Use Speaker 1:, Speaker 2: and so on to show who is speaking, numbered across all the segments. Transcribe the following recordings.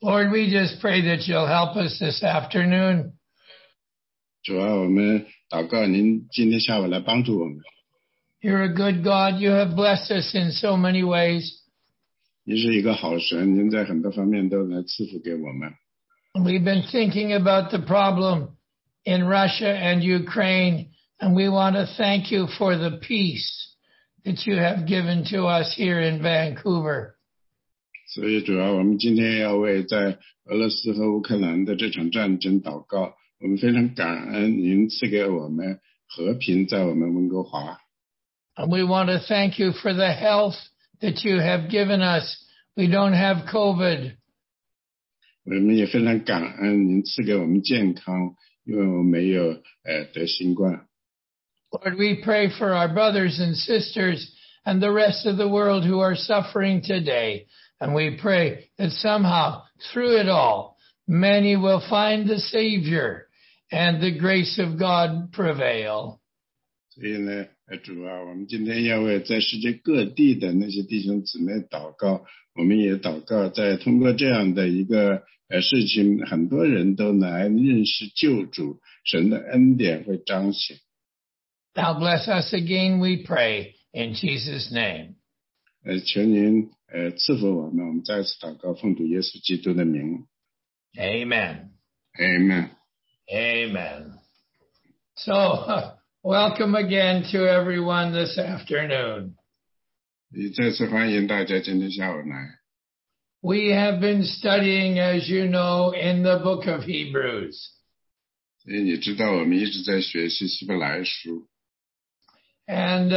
Speaker 1: Lord, we just pray that you'll help us this afternoon.
Speaker 2: 主啊，我们祷告您今天下午来帮助我们。
Speaker 1: You're a good God. You have blessed us in so many ways.
Speaker 2: 您是一个好神，您在很多方面都来赐福给我们。
Speaker 1: We've been thinking about the problem in Russia and Ukraine, and we want to thank you for the peace that you have given to us here in Vancouver.
Speaker 2: 所以主啊，我们今天要为在俄罗斯和乌克兰的这场战争祷告。我们非常感恩您赐给我们和平在我们温哥华。
Speaker 1: And we want to thank you for the health that you have given us. We don't have COVID.
Speaker 2: 我们也非常感恩您赐给我们健康，因为我们没有得新冠。
Speaker 1: Lord, we pray for our brothers and sisters and the rest of the world who are suffering today. And we pray that somehow, through it all, many will find the Savior and the grace of God prevail.
Speaker 2: 所以呢，主啊，我们今天要为在世界各地的那些弟兄姊妹祷告，我们也祷告，在通过这样的一个事情，很多人都来认识救主，神的恩典会彰显。
Speaker 1: Now bless us again, we pray, in Jesus' name.
Speaker 2: 求您赐福我们，我们再次祷告，奉主耶稣基督的名。
Speaker 1: Amen.
Speaker 2: Amen.
Speaker 1: Amen. So, welcome again to everyone this afternoon.
Speaker 2: 也再次欢迎大家今天下午来。
Speaker 1: We have been studying, as you know, in the book of Hebrews.
Speaker 2: 所以你知道，我们一直在学习希伯来书。
Speaker 1: And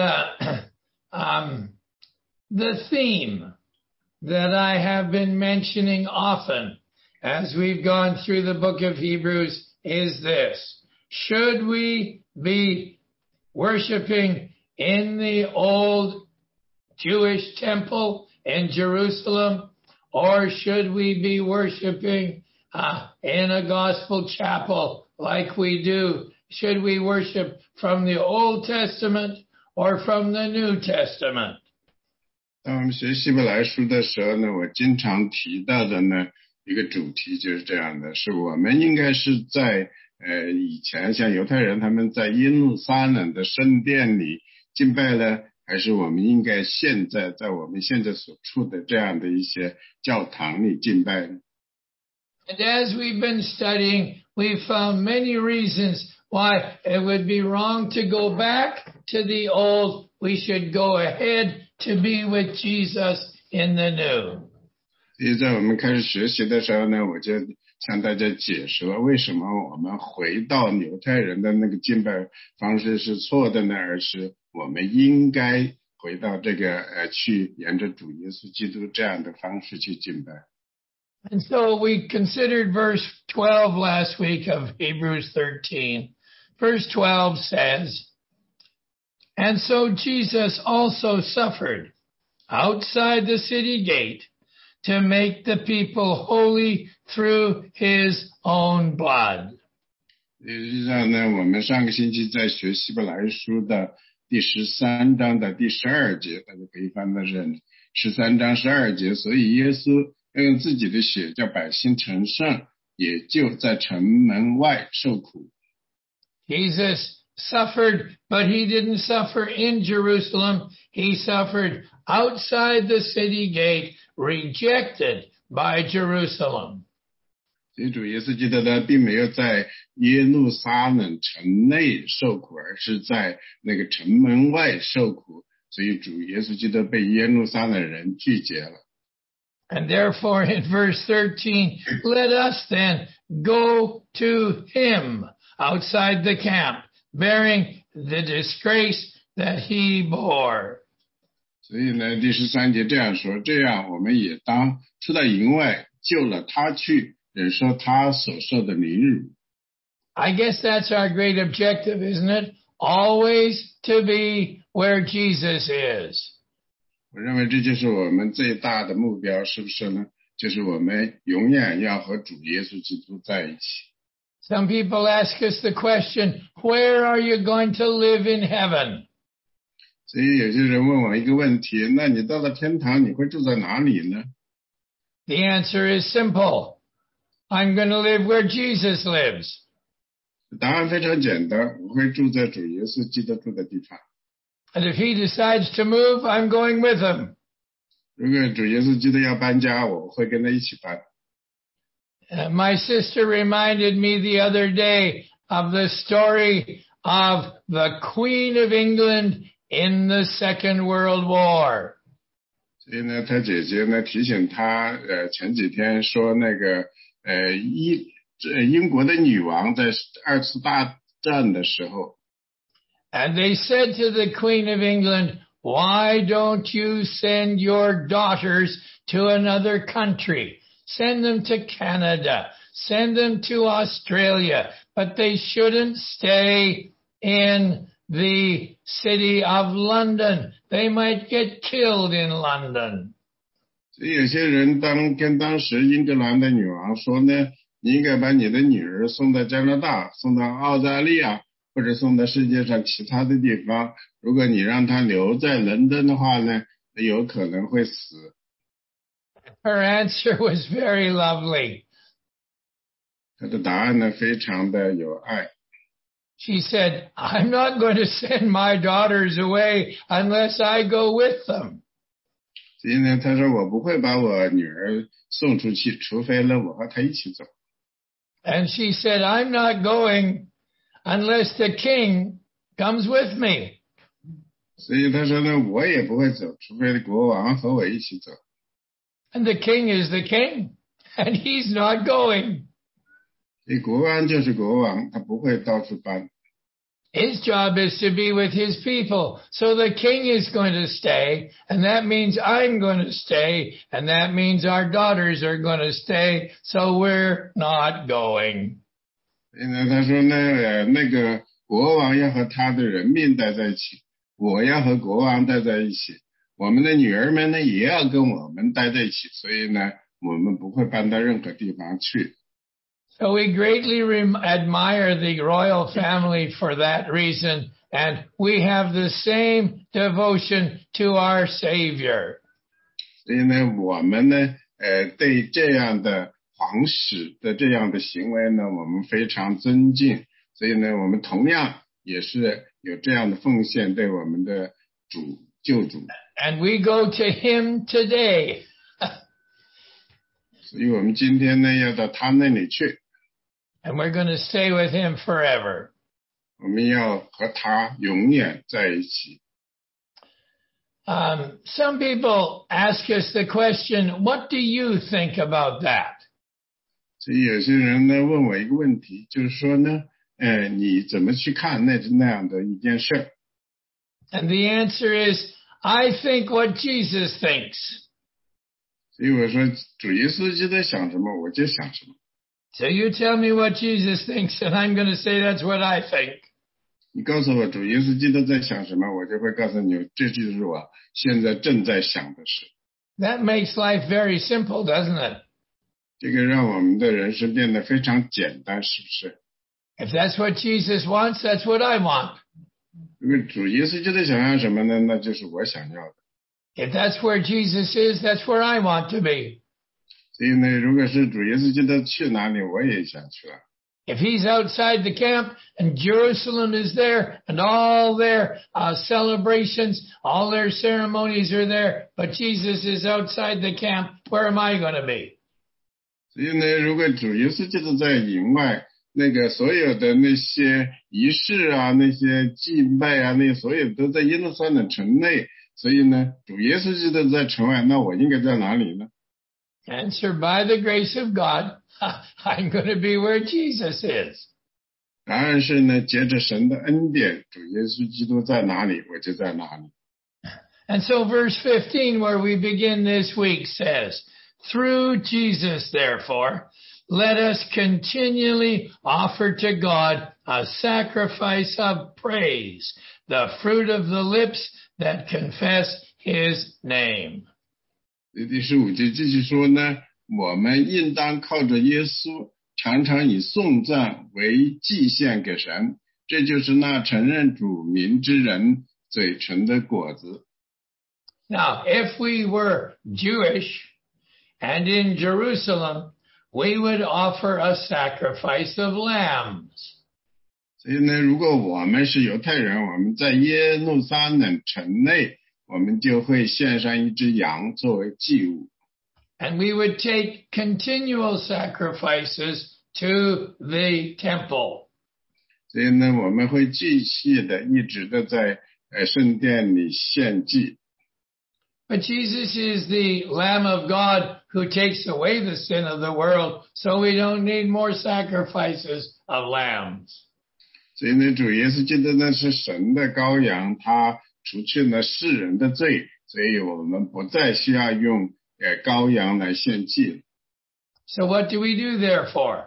Speaker 1: the theme that I have been mentioning often as we've gone through the book of Hebrews is this. Should we be worshiping in the old Jewish temple in Jerusalem, or should we be worshiping in a gospel chapel like we do? Should we worship from the Old Testament or from the New Testament?
Speaker 2: 当我们学希伯来书的时候呢，我经常提到的呢一个主题就是这样的，是我们应该是在以前像犹太人他们在耶路撒冷的圣殿里敬拜呢，还是我们应该现在在我们现在所处的这样的一些教堂里敬拜呢？
Speaker 1: And as we've been studying, we've found many reasons why it would be wrong to go back to the old. We should go ahead to be with Jesus in the new.
Speaker 2: 所以在我们开始学习的时候呢，我就向大家解释了为什么我们回到犹太人的那个敬拜方式是错的呢，而是我们应该回到这个去沿着主耶稣基督这样的方式去敬拜。
Speaker 1: And so we considered verse 12 last week of Hebrews 13. Verse 12 says, "And so Jesus also suffered outside the city gate to make the people holy through his own blood."
Speaker 2: 实际上呢，我们上个星期在学希伯来书的第13章的第12节，大家可以翻到这里，13章12节，所以耶稣要用自己的血叫百姓成圣，也就在城门外受苦。
Speaker 1: Jesus suffered, but he didn't suffer in Jerusalem. He suffered outside the city gate, rejected by Jerusalem.
Speaker 2: 所以主耶稣基督呢，并没有在耶路撒冷城内受苦，而是在那个城门外受苦。所以主耶稣基督被耶路撒冷人拒绝了。
Speaker 1: And therefore, in verse 13, let us then go to him outside the camp, bearing the disgrace that he bore.
Speaker 2: 所以呢，第13节这样说，这样我们也当出到营外，救了他去，忍受他所受的凌辱。
Speaker 1: I guess that's our great objective, isn't it? Always to be where Jesus is.
Speaker 2: 我认为这就是我们最大的目标，是不是呢？就是我们永远要和主耶稣基督在一起。
Speaker 1: Some people ask us the question, where are you going to live in heaven?
Speaker 2: 所以有些人问我一个问题，那你到了天堂你会住在哪里呢？
Speaker 1: The answer is simple. I'm going to live where Jesus lives.
Speaker 2: 答案非常简单，我会住在主耶稣基督住的地方。
Speaker 1: And if he decides to move, I'm going with him.
Speaker 2: 如果主耶稣基督要搬家，我会跟他一起搬。
Speaker 1: My sister reminded me the other day of the story of the Queen of England in the Second World War.
Speaker 2: 所以呢，他姐姐呢提醒他，前几天说那个英国的女王在二次大战的时候。
Speaker 1: And they said to the Queen of England, why don't you send your daughters to another country? Send them to Canada. Send them to Australia. But they shouldn't stay in the city of London. They might get killed in London.
Speaker 2: 所以有些人跟当时英格兰的女王说呢，你应该把你的女儿送到加拿大，送到澳大利亚，或者送到世界上其他的地方。如果你让她留在伦敦的话呢，有可能会死。
Speaker 1: Her answer was very lovely.
Speaker 2: 她的答案呢，非常的有爱。
Speaker 1: She said, I'm not going to send my daughters away unless I go with them.
Speaker 2: 所以呢，她说我不会把我女儿送出去，除非呢我和她一起走。
Speaker 1: And she said, I'm not going unless the king comes with me.
Speaker 2: 所以她说呢，我也不会走，除非国王和我一起走。
Speaker 1: And the king is the king, and he's not going.
Speaker 2: 所以国王就是国王，他不会到处搬。
Speaker 1: His job is to be with his people. So the king is going to stay, and that means I'm going to stay, and that means our daughters are going to stay, so we're not going.
Speaker 2: 所以呢，他说呢，那个国王要和他的人民待在一起，我要和国王待在一起，我们的女儿们呢也要跟我们待在一起，所以呢，我们不会搬到任何地方去。
Speaker 1: So we greatly admire the royal family for that reason, and we have the same devotion to our Savior.
Speaker 2: 所以呢，我们呢，对这样的皇室的这样的行为呢，我们非常尊敬。所以呢，我们同样也是有这样的奉献对我们的救主。
Speaker 1: And we go to him today.
Speaker 2: 所以我们今天呢，要到他那里去。
Speaker 1: And we're going to stay with him forever.
Speaker 2: 我们要和他永远在一起。
Speaker 1: Some people ask us the question, what do you think about that?
Speaker 2: 所以有些人呢问我一个问题，就是说呢，你怎么去看那样的一件事？
Speaker 1: And the answer is, I think what Jesus thinks.
Speaker 2: 所以我说，主耶稣基督想什么，我就想什么。
Speaker 1: So you tell me what Jesus thinks, and I'm going to say that's what I think.
Speaker 2: 你告诉我主耶稣基督在想什么，我就会告诉你，这就是我现在正在想的事。
Speaker 1: That makes life very simple, doesn't it?
Speaker 2: 这个让我们的人生变得非常简单，是不是？
Speaker 1: If that's what Jesus wants, that's what I want.
Speaker 2: 如果主耶稣基督想要什么呢？那就是我想要的。
Speaker 1: If that's where Jesus is, that's where I want to be.
Speaker 2: 所以呢，如果是主耶稣基督去哪里，我也想去啊。
Speaker 1: If he's outside the camp and Jerusalem is there and all their celebrations, all their ceremonies are there, but Jesus is outside the camp, where am I going to be?
Speaker 2: 所以呢，如果主耶稣基督在营外，那个所有的那些仪式啊，那些祭拜啊，那所有都在耶路撒冷城内，所以呢，主耶稣基督在城外，那我应该在哪里呢？
Speaker 1: Answer, by the grace of God, I'm going to be where Jesus is.
Speaker 2: 答案是呢，借着神的恩典，主耶稣基督在哪里，我就在哪里。
Speaker 1: And so verse 15, where we begin this week, says, through Jesus, therefore, let us continually offer to God a sacrifice of praise, the fruit of the lips that confess his name.
Speaker 2: 第15节继续说呢，我们应当靠着耶稣，常常以颂赞为祭献给神，这就是那承认主名之人嘴唇的果子。
Speaker 1: Now, if we were Jewish and in Jerusalem, we would offer a sacrifice of lambs.
Speaker 2: 所以呢，如果我们是犹太人，我们在耶路撒冷城内，我们就会献上一只羊作为祭物。
Speaker 1: And we would take continual sacrifices to the temple.
Speaker 2: 所以呢，我们会继续的一直的在圣殿里献祭。
Speaker 1: But Jesus is the Lamb of God who takes away the sin of the world, so we don't need more sacrifices of lambs.
Speaker 2: 所以呢，主耶稣基督呢是神的羔羊，他除去了世人的罪，所以我们不再需要用羔羊来献祭。
Speaker 1: So what do we do therefore?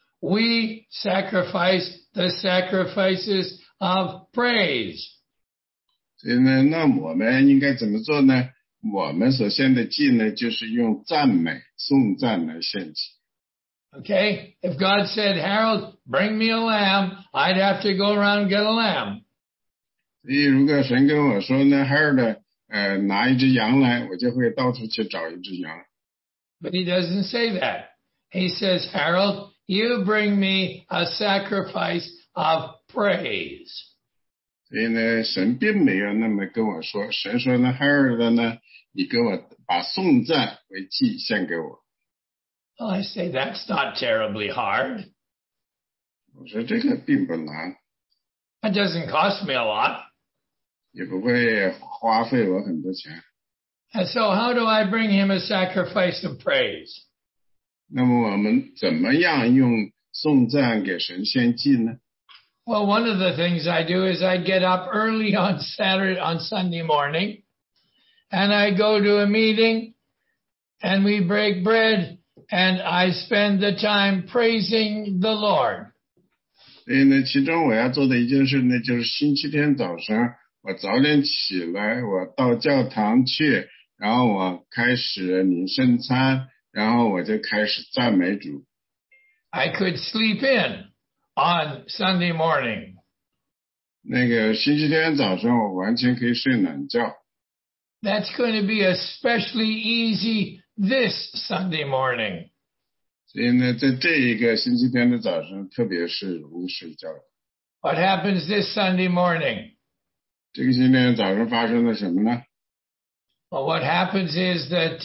Speaker 1: We sacrifice the sacrifices of praise.
Speaker 2: 所以呢，那我们应该怎么做呢？我们所献的祭呢，就是用赞美、颂赞来献祭。
Speaker 1: Okay? If God said, Harold, bring me a lamb, I'd have to go around and get a lamb.
Speaker 2: 所以如果神跟我说呢，Harold，拿一只羊来，我就会到处去找一只羊。
Speaker 1: But he doesn't say that. He says, Harold, you bring me a sacrifice of praise.
Speaker 2: 所以呢，神并没有那么跟我说，神说呢，Harold呢，你给我把颂赞为祭献给我。
Speaker 1: Well, I say that's not terribly hard.
Speaker 2: 我说这个并不难，
Speaker 1: That doesn't cost me a lot.
Speaker 2: 也不会花费我很多钱。
Speaker 1: And so how do I bring him a sacrifice of praise?
Speaker 2: 那么我们怎么样用颂赞给神献祭呢？
Speaker 1: Well, one of the things I do is I get up early on Sunday morning, and I go to a meeting, and we break bread, and I spend the time praising the Lord.
Speaker 2: 所以呢，其中我要做的一件事呢，就是星期天早上我早点起来，我到教堂去，然后我开始领圣餐，然后我就开始赞美主。
Speaker 1: I could sleep in on Sunday morning.
Speaker 2: 那个星期天早上我完全可以睡懒觉。
Speaker 1: That's going to be especially easy this Sunday morning.
Speaker 2: 所以呢，在这一个星期天的早上，特别是容易睡觉。
Speaker 1: What happens this Sunday morning?
Speaker 2: 这个星期天早上发生了什么呢？
Speaker 1: Well, what happens is that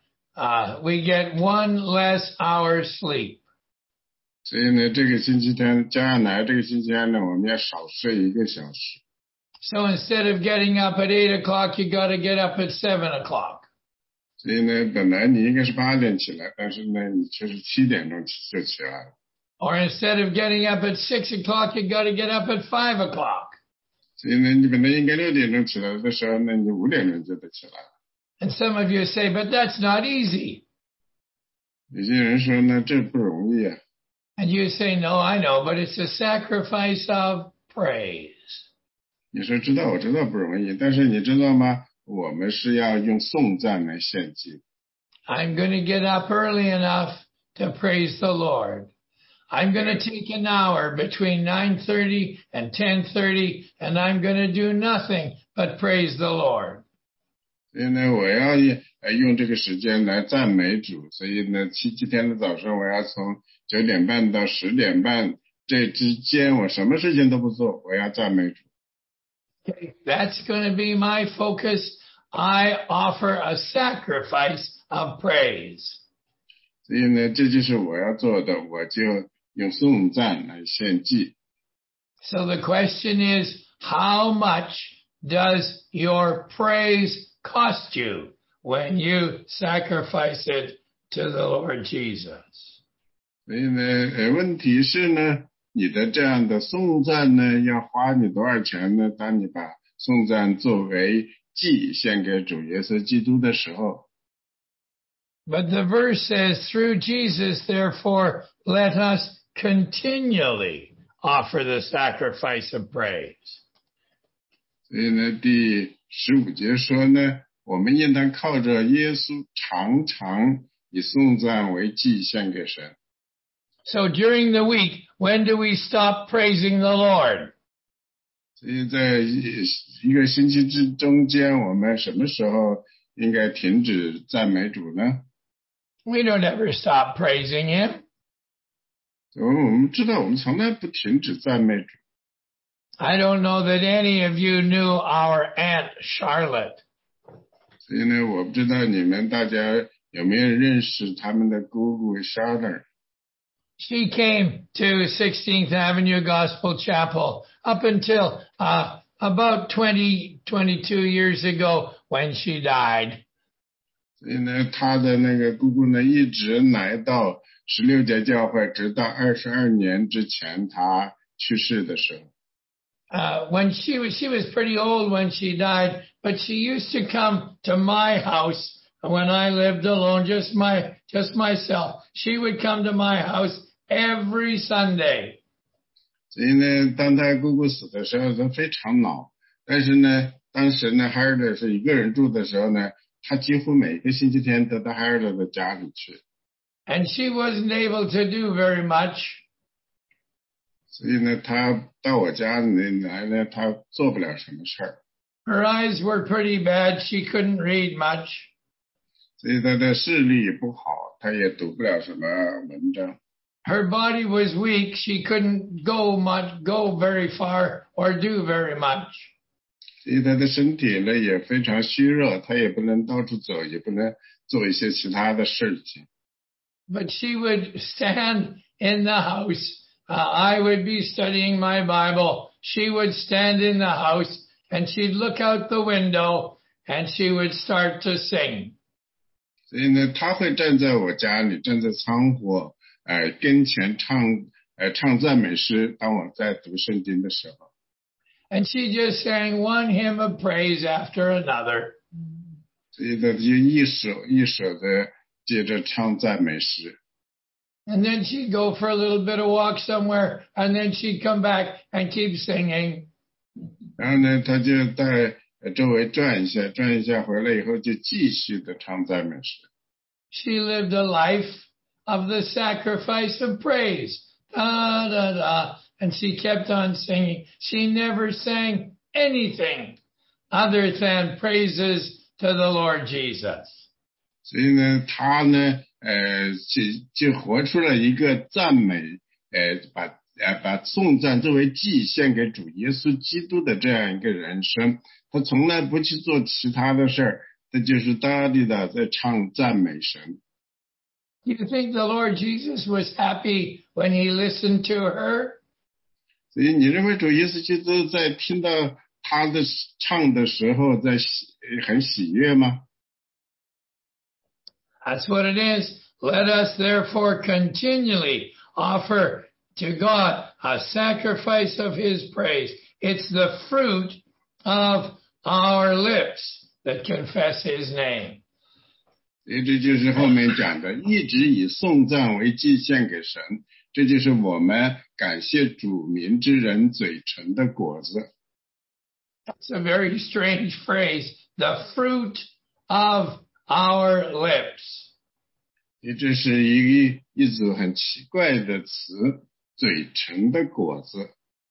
Speaker 1: we get one less hour sleep.
Speaker 2: 所以呢，这个星期天接下来这个星期天呢，我们要少睡1个小时。
Speaker 1: So instead of getting up at 8 o'clock, you got to get up at 7 o'clock.
Speaker 2: 所以呢，本来你应该是8点起来，但是呢，你却是7点钟就起来了。
Speaker 1: Or instead of getting up at 6 o'clock, you got to get up at 5 o'clock.
Speaker 2: 所以呢，你本来应该6点钟起来的时候呢，你5点钟就得起来了。
Speaker 1: And some of you say, but that's not easy.
Speaker 2: 有些人说呢，这不容易啊。
Speaker 1: And you say, no, I know, but it's a sacrifice of praise.
Speaker 2: 你说知道，我知道不容易，但是你知道吗？我们是要用颂赞来献祭。
Speaker 1: I'm going to get up early enough to praise the Lord. I'm going to take an hour between 9:30 and 10:30, and I'm going to do nothing but praise the Lord.
Speaker 2: 所以呢，我要用这个时间来赞美主。所以呢，星期天的早上，我要从9点半到10点半这之间，我什么事情都不做，我要赞美主。
Speaker 1: Okay, that's going to be my focus. I offer a sacrifice of praise.
Speaker 2: 所以呢，这就是我要做的，我就用颂赞来献祭。
Speaker 1: So the question is, how much does your praise cost you when you sacrifice it to the Lord Jesus?
Speaker 2: 所以呢，问题是呢，你的这样的颂赞呢，要花你多少钱呢？当你把颂赞作为祭献给主耶稣基督的时候。
Speaker 1: But the verse says, through Jesus, therefore, let us continually offer the sacrifice of praise.
Speaker 2: 所以呢，第15节说呢，我们应当靠着耶稣常常以颂赞为祭献给神。
Speaker 1: So during the week, when do we stop praising the Lord?
Speaker 2: 所以在一个星期之中间，我们什么时候应该停止赞美主呢？
Speaker 1: We don't ever stop praising him.
Speaker 2: 我们知道我们从来不停止赞美主。
Speaker 1: I don't know that any of you knew our Aunt Charlotte.
Speaker 2: 所以呢，我不知道你们大家有没有认识他们的姑姑 Charlotte。
Speaker 1: She came to 16th Avenue Gospel Chapel up until about 22 years ago when she died.
Speaker 2: 所以呢，他的那个姑姑呢，一直来到16节教会，直到22年之前他去世的时候。
Speaker 1: When she was pretty old when she died, but she used to come to my house when I lived alone, just myself. She would come to my house every Sunday.
Speaker 2: 所以呢，当他姑姑死的时候，他非常老。但是呢，当时呢，海尔德是一个人住的时候呢，他几乎每个星期天都到海尔德的家里去。
Speaker 1: And she wasn't able to do very much.
Speaker 2: 所以呢，他到我家里来呢，他做不了什么事儿。
Speaker 1: Her eyes were pretty bad. She couldn't read much.
Speaker 2: 所以他的视力也不好，他也读不了什么文章。
Speaker 1: Her body was weak. She couldn't go very far or do very much.
Speaker 2: 所以他的身体呢也非常虚弱，他也不能到处走，也不能做一些其他的事情。
Speaker 1: But she would stand in the house. I would be studying my Bible. She would stand in the house and she'd look out the window and she would start to sing.
Speaker 2: 所以呢，他会站在我家里，站在窗户跟前唱赞美诗，当我在读圣经的时候。
Speaker 1: And she just sang one hymn of praise after another.
Speaker 2: 所以他就一首一首的接着唱赞美诗。
Speaker 1: And then she'd go for a little bit of walk somewhere, and then she'd come back and keep singing.
Speaker 2: 然后呢，他就在周围转一下，回来以后就继续的唱赞美诗。
Speaker 1: She lived a life of the sacrifice of praise. Da, da, da. And she kept on singing. She never sang anything other than praises to the Lord Jesus.
Speaker 2: 所以呢，他呢，就活出了一个赞美，把颂赞作为祭献给主耶稣基督的这样一个人生。他从来不去做其他的事儿，他就是大力的在唱赞美神。
Speaker 1: Do you think the Lord Jesus was happy when he listened to her?
Speaker 2: 所以你认为主耶稣基督在听到他的唱的时候，很喜悦吗？
Speaker 1: That's what it is. Let us therefore continually offer to God a sacrifice of his praise. It's the fruit of our lips that confess his name.
Speaker 2: 所以这就是后面讲的，一直以颂赞为祭献给神，这就是我们感谢主名之人嘴唇的果子。
Speaker 1: That's a very strange phrase. The fruit of our lips.
Speaker 2: 这是一组很奇怪的词，嘴唇的果子。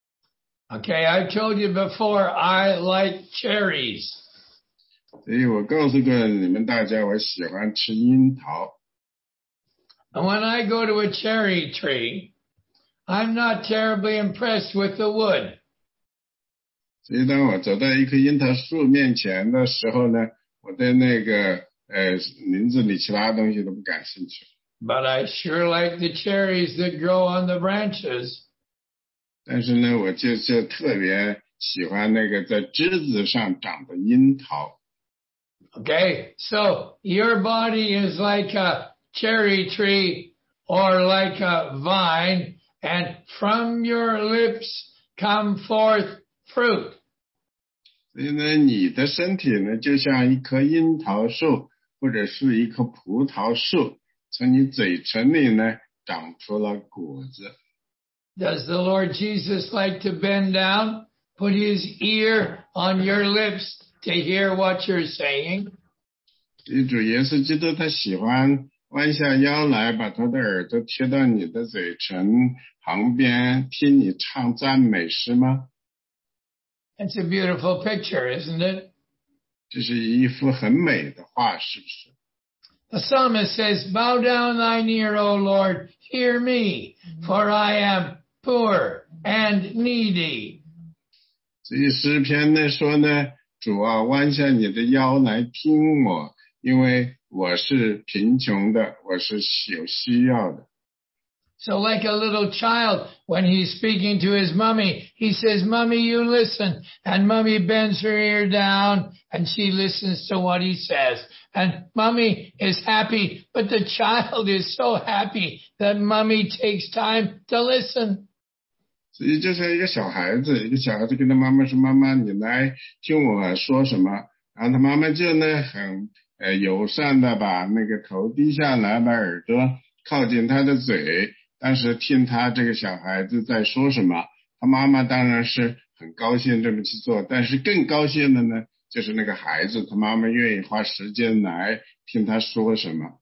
Speaker 1: Okay, I told you before, I like cherries.
Speaker 2: 所以我告诉过你们大家，我喜欢吃樱桃。
Speaker 1: And when I go to a cherry tree, I'm not terribly impressed with the wood.
Speaker 2: 所以当我走到一棵樱桃树面前的时候呢，我对那个林子里其他东西都不感兴趣。
Speaker 1: But I sure like the cherries that grow on the branches.
Speaker 2: 但是呢，我就特别喜欢那个在枝子上长的樱桃。
Speaker 1: Okay, so your body is like a cherry tree or like a vine, and from your lips come forth fruit.
Speaker 2: 所以呢，你的身体呢，就像一棵樱桃树，或者是一棵葡萄树，从你嘴唇里呢长出了果子。
Speaker 1: Does the Lord Jesus like to bend down, put his ear on your lips to hear what you're saying?
Speaker 2: 主耶稣基督他喜欢弯下腰来，把他的耳朵贴到你的嘴唇旁边，听你唱赞美诗吗？
Speaker 1: It's a beautiful picture, isn't it?
Speaker 2: 这是一幅很美的画，是不是？
Speaker 1: The psalmist says, Bow down thine ear, O Lord, hear me, for I am poor and needy.
Speaker 2: 所以诗篇呢说呢，主啊，弯下你的腰来听我，因为我是贫穷的，我是有需要的。
Speaker 1: So like a little child, when he's speaking to his mommy, he says, Mommy, you listen. And mommy bends her ear down and she listens to what he says. And mommy is happy, but the child is so happy that mommy takes time to listen.
Speaker 2: 所以就像一个小孩子跟他妈妈说，妈妈你来听我说什么，然后他妈妈就呢很友善的把那个头低下来，把耳朵靠近他的嘴，但是听他这个小孩子在说什么，他妈妈当然是很高兴这么去做，但是更高兴的呢就是那个孩子，他妈妈愿意花时间来听他说什么。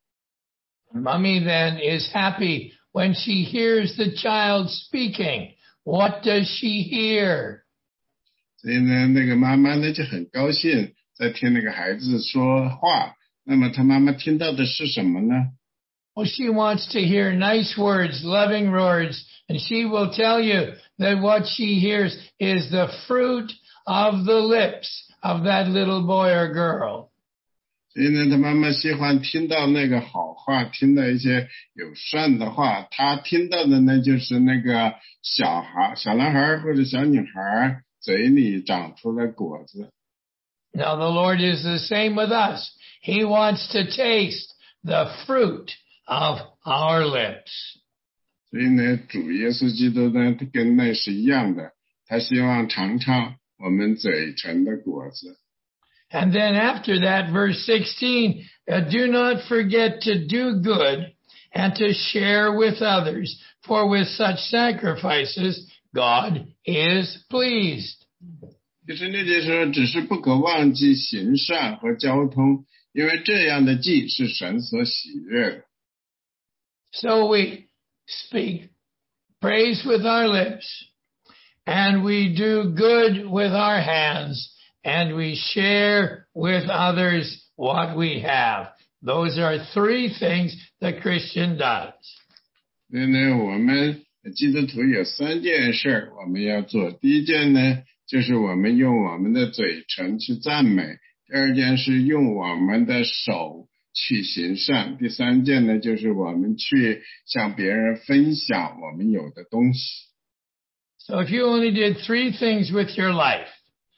Speaker 1: Mommy then is happy when she hears the child speaking. What does she hear?
Speaker 2: 所以呢，那个妈妈呢就很高兴在听那个孩子说话。那么他妈妈听到的是什么呢？
Speaker 1: Well, she wants to hear nice words, loving words, and she will tell you that what she hears is the fruit of the lips of that little boy or girl.
Speaker 2: 所以呢，他妈妈喜欢听到那个好话，听到一些友善的话。他听到的呢，就是那个小男孩或者小女孩嘴里长出了果子。
Speaker 1: Now the Lord is the same with us. He wants to taste the fruit of our lips.
Speaker 2: 所以呢，主耶稣基督呢，他跟那是一样的，他希望尝尝我们嘴唇的果子。
Speaker 1: And then after that, verse 16, do not forget to do good and to share with others, for with such sacrifices, God is pleased.
Speaker 2: 就是那节说，只是不可忘记行善和交通，因为这样的祭是神所喜悦的。
Speaker 1: So we speak praise with our lips, and we do good with our hands, and we share with others what we have. Those are three things the Christian does.
Speaker 2: 所以呢，我们基督徒有三件事我们要做。第一件呢，就是我们用我们的嘴唇去赞美；第二件是用我们的手去行善；第三件呢，就是我们去向别人分享我们有的东西。
Speaker 1: So if you only did three things with your life,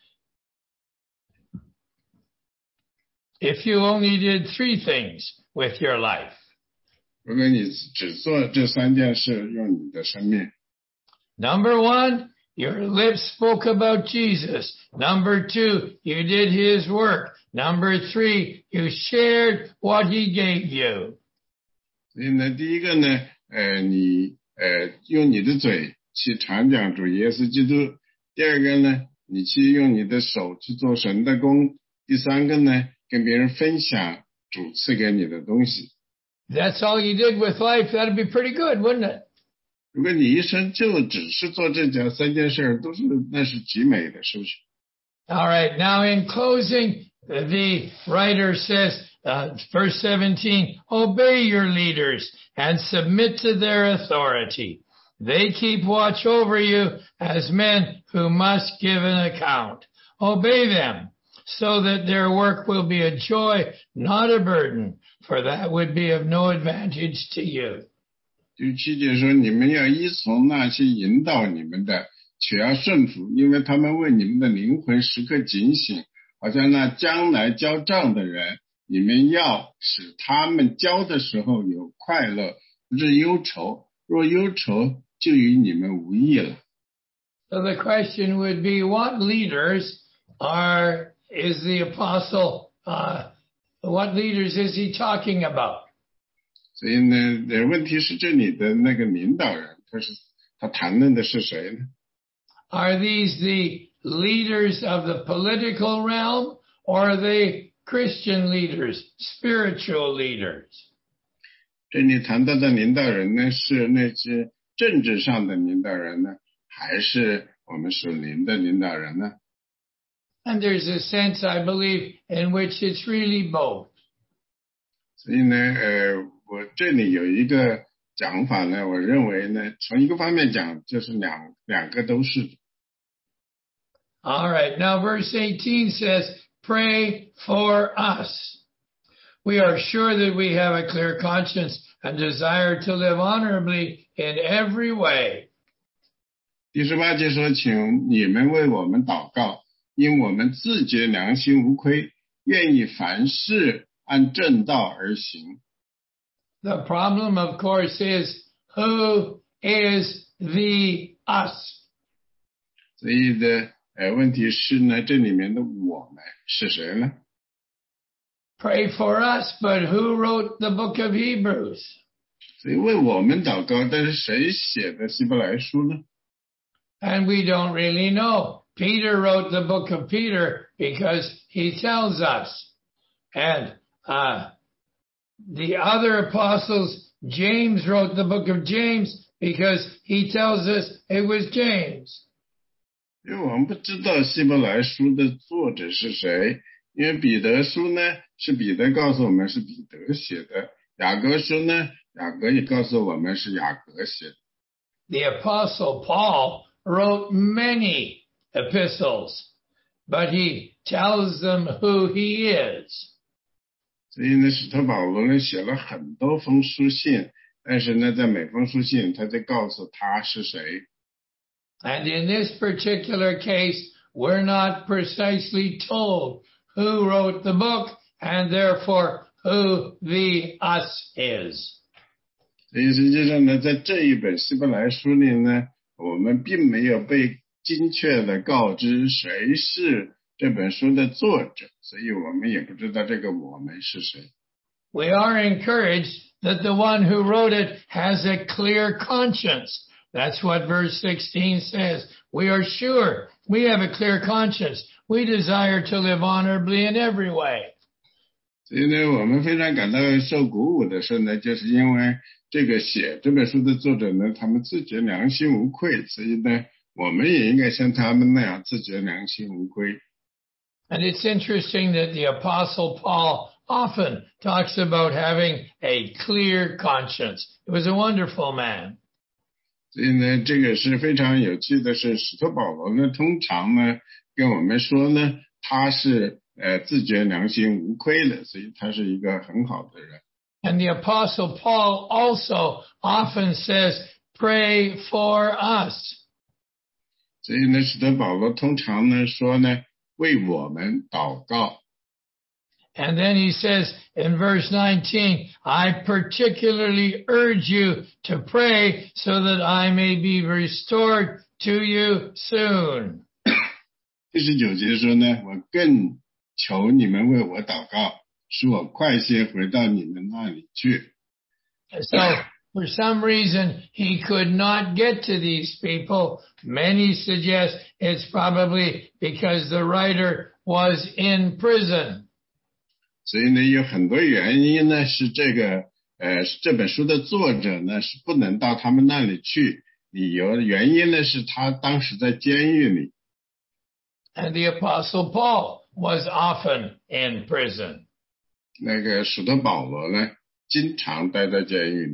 Speaker 1: if you only did three things with your life,
Speaker 2: 如果你只做这三件事，用你的生命。
Speaker 1: number one, your lips spoke about Jesus. Number two, you did his work. Number three, you shared what he gave you.
Speaker 2: 所以呢，第一个呢，你用你的嘴去传讲主耶稣基督；第二个呢，你去用你的手去做神的工；第三个呢，跟别人分享主赐给你的东西。
Speaker 1: That's all you did with life. That'd be pretty good, wouldn't it?
Speaker 2: 如果你一生就只是做这三件事，那是极美的，是不是？
Speaker 1: All right. Now in closing, the writer says, verse 17, obey your leaders and submit to their authority. They keep watch over you as men who must give an account. Obey them so that their work will be a joy, not a burden, for that would be of no advantage to you.
Speaker 2: 第七节说，你们要依从那些引导你们的，且要顺服，因为他们为你们的灵魂时刻警醒，好像那将来交账的人，你们要使他们交的时候有快乐，不是忧愁。若忧愁，就与你们无益了。
Speaker 1: So the question would be, what leaders is the apostle, what leaders is he talking about?
Speaker 2: 所以呢，问题是这里的那个领导人，他谈论的是谁呢？
Speaker 1: Are these the leaders of the political realm, or are they Christian leaders, spiritual leaders?
Speaker 2: 这里谈到的领导人呢，是那些政治上的领导人呢，还是我们属灵的领导人呢？
Speaker 1: And there's a sense, I believe, in which it's really both.
Speaker 2: 所以呢，我这里有一个讲法呢，我认为呢，从一个方面讲，就是两个都是。
Speaker 1: All right, now verse 18 says, pray for us. We are sure that we have a clear conscience and desire to live honorably in every way.
Speaker 2: 第18节说，请你们为我们祷告，因我们自觉良心无愧，愿意凡事按正道而行。
Speaker 1: The problem, of course, is who is the us?
Speaker 2: 所以的问题是呢，这里面的我们是谁呢？
Speaker 1: Pray for us, but who wrote the book of Hebrews?
Speaker 2: 所以为我们祷告，但是谁写的希伯来书呢？
Speaker 1: And we don't really know. Peter wrote the book of Peter because he tells us. And the other apostles, James wrote the book of James because he tells us it was James.
Speaker 2: 因为我们不知道希伯来书的作者是谁，因为彼得书呢是彼得告诉我们是彼得写的，雅各书呢雅各也告诉我们是雅各写的。
Speaker 1: The apostle Paul wrote many epistles, but he tells them who he is.
Speaker 2: 所以呢，使徒保罗呢写了很多封书信，但是呢，在每封书信他就告诉他是谁。
Speaker 1: And in this particular case, we're not precisely told who wrote the book and therefore who the us is.
Speaker 2: 所以实际上呢，在这一本希伯来书里呢，我们并没有被精确的告知谁是这本书的作者，所以我们也不知道这个我们是谁。
Speaker 1: We are encouraged that the one who wrote it has a clear conscience. That's what verse 16 says. We are sure we have a clear conscience. We desire to live honorably in every way.
Speaker 2: 所以呢，我们非常感到受鼓舞的是呢，就是因为这个写这本书的作者呢，他们自觉良心无愧，所以呢，我们也应该像他们那样自觉良心无愧。
Speaker 1: And it's interesting that the apostle Paul often talks about having a clear conscience. He was a wonderful man.
Speaker 2: 所以呢，这个是非常有趣的是，使徒保罗呢，通常呢跟我们说呢，他是自觉良心无愧的，所以他是一个很好的人。
Speaker 1: And the apostle Paul also often says, pray for us.
Speaker 2: 所以呢，使徒保罗通常呢说呢，为我们祷告。
Speaker 1: And then he says in verse 19, I particularly urge you to pray so that I may be restored to you soon.
Speaker 2: 第19节说呢，我更求你们为我祷告，使我快些回到你们那里去。
Speaker 1: So for some reason, he could not get to these people. Many suggest it's probably because the writer was in prison.
Speaker 2: 所以呢，有很多原因呢，是这个这本书的作者呢是不能到他们那里去，原因呢是他当时在监狱里。
Speaker 1: And the apostle Paul was often in prison.
Speaker 2: 那个使徒保罗呢，经常待在监狱里。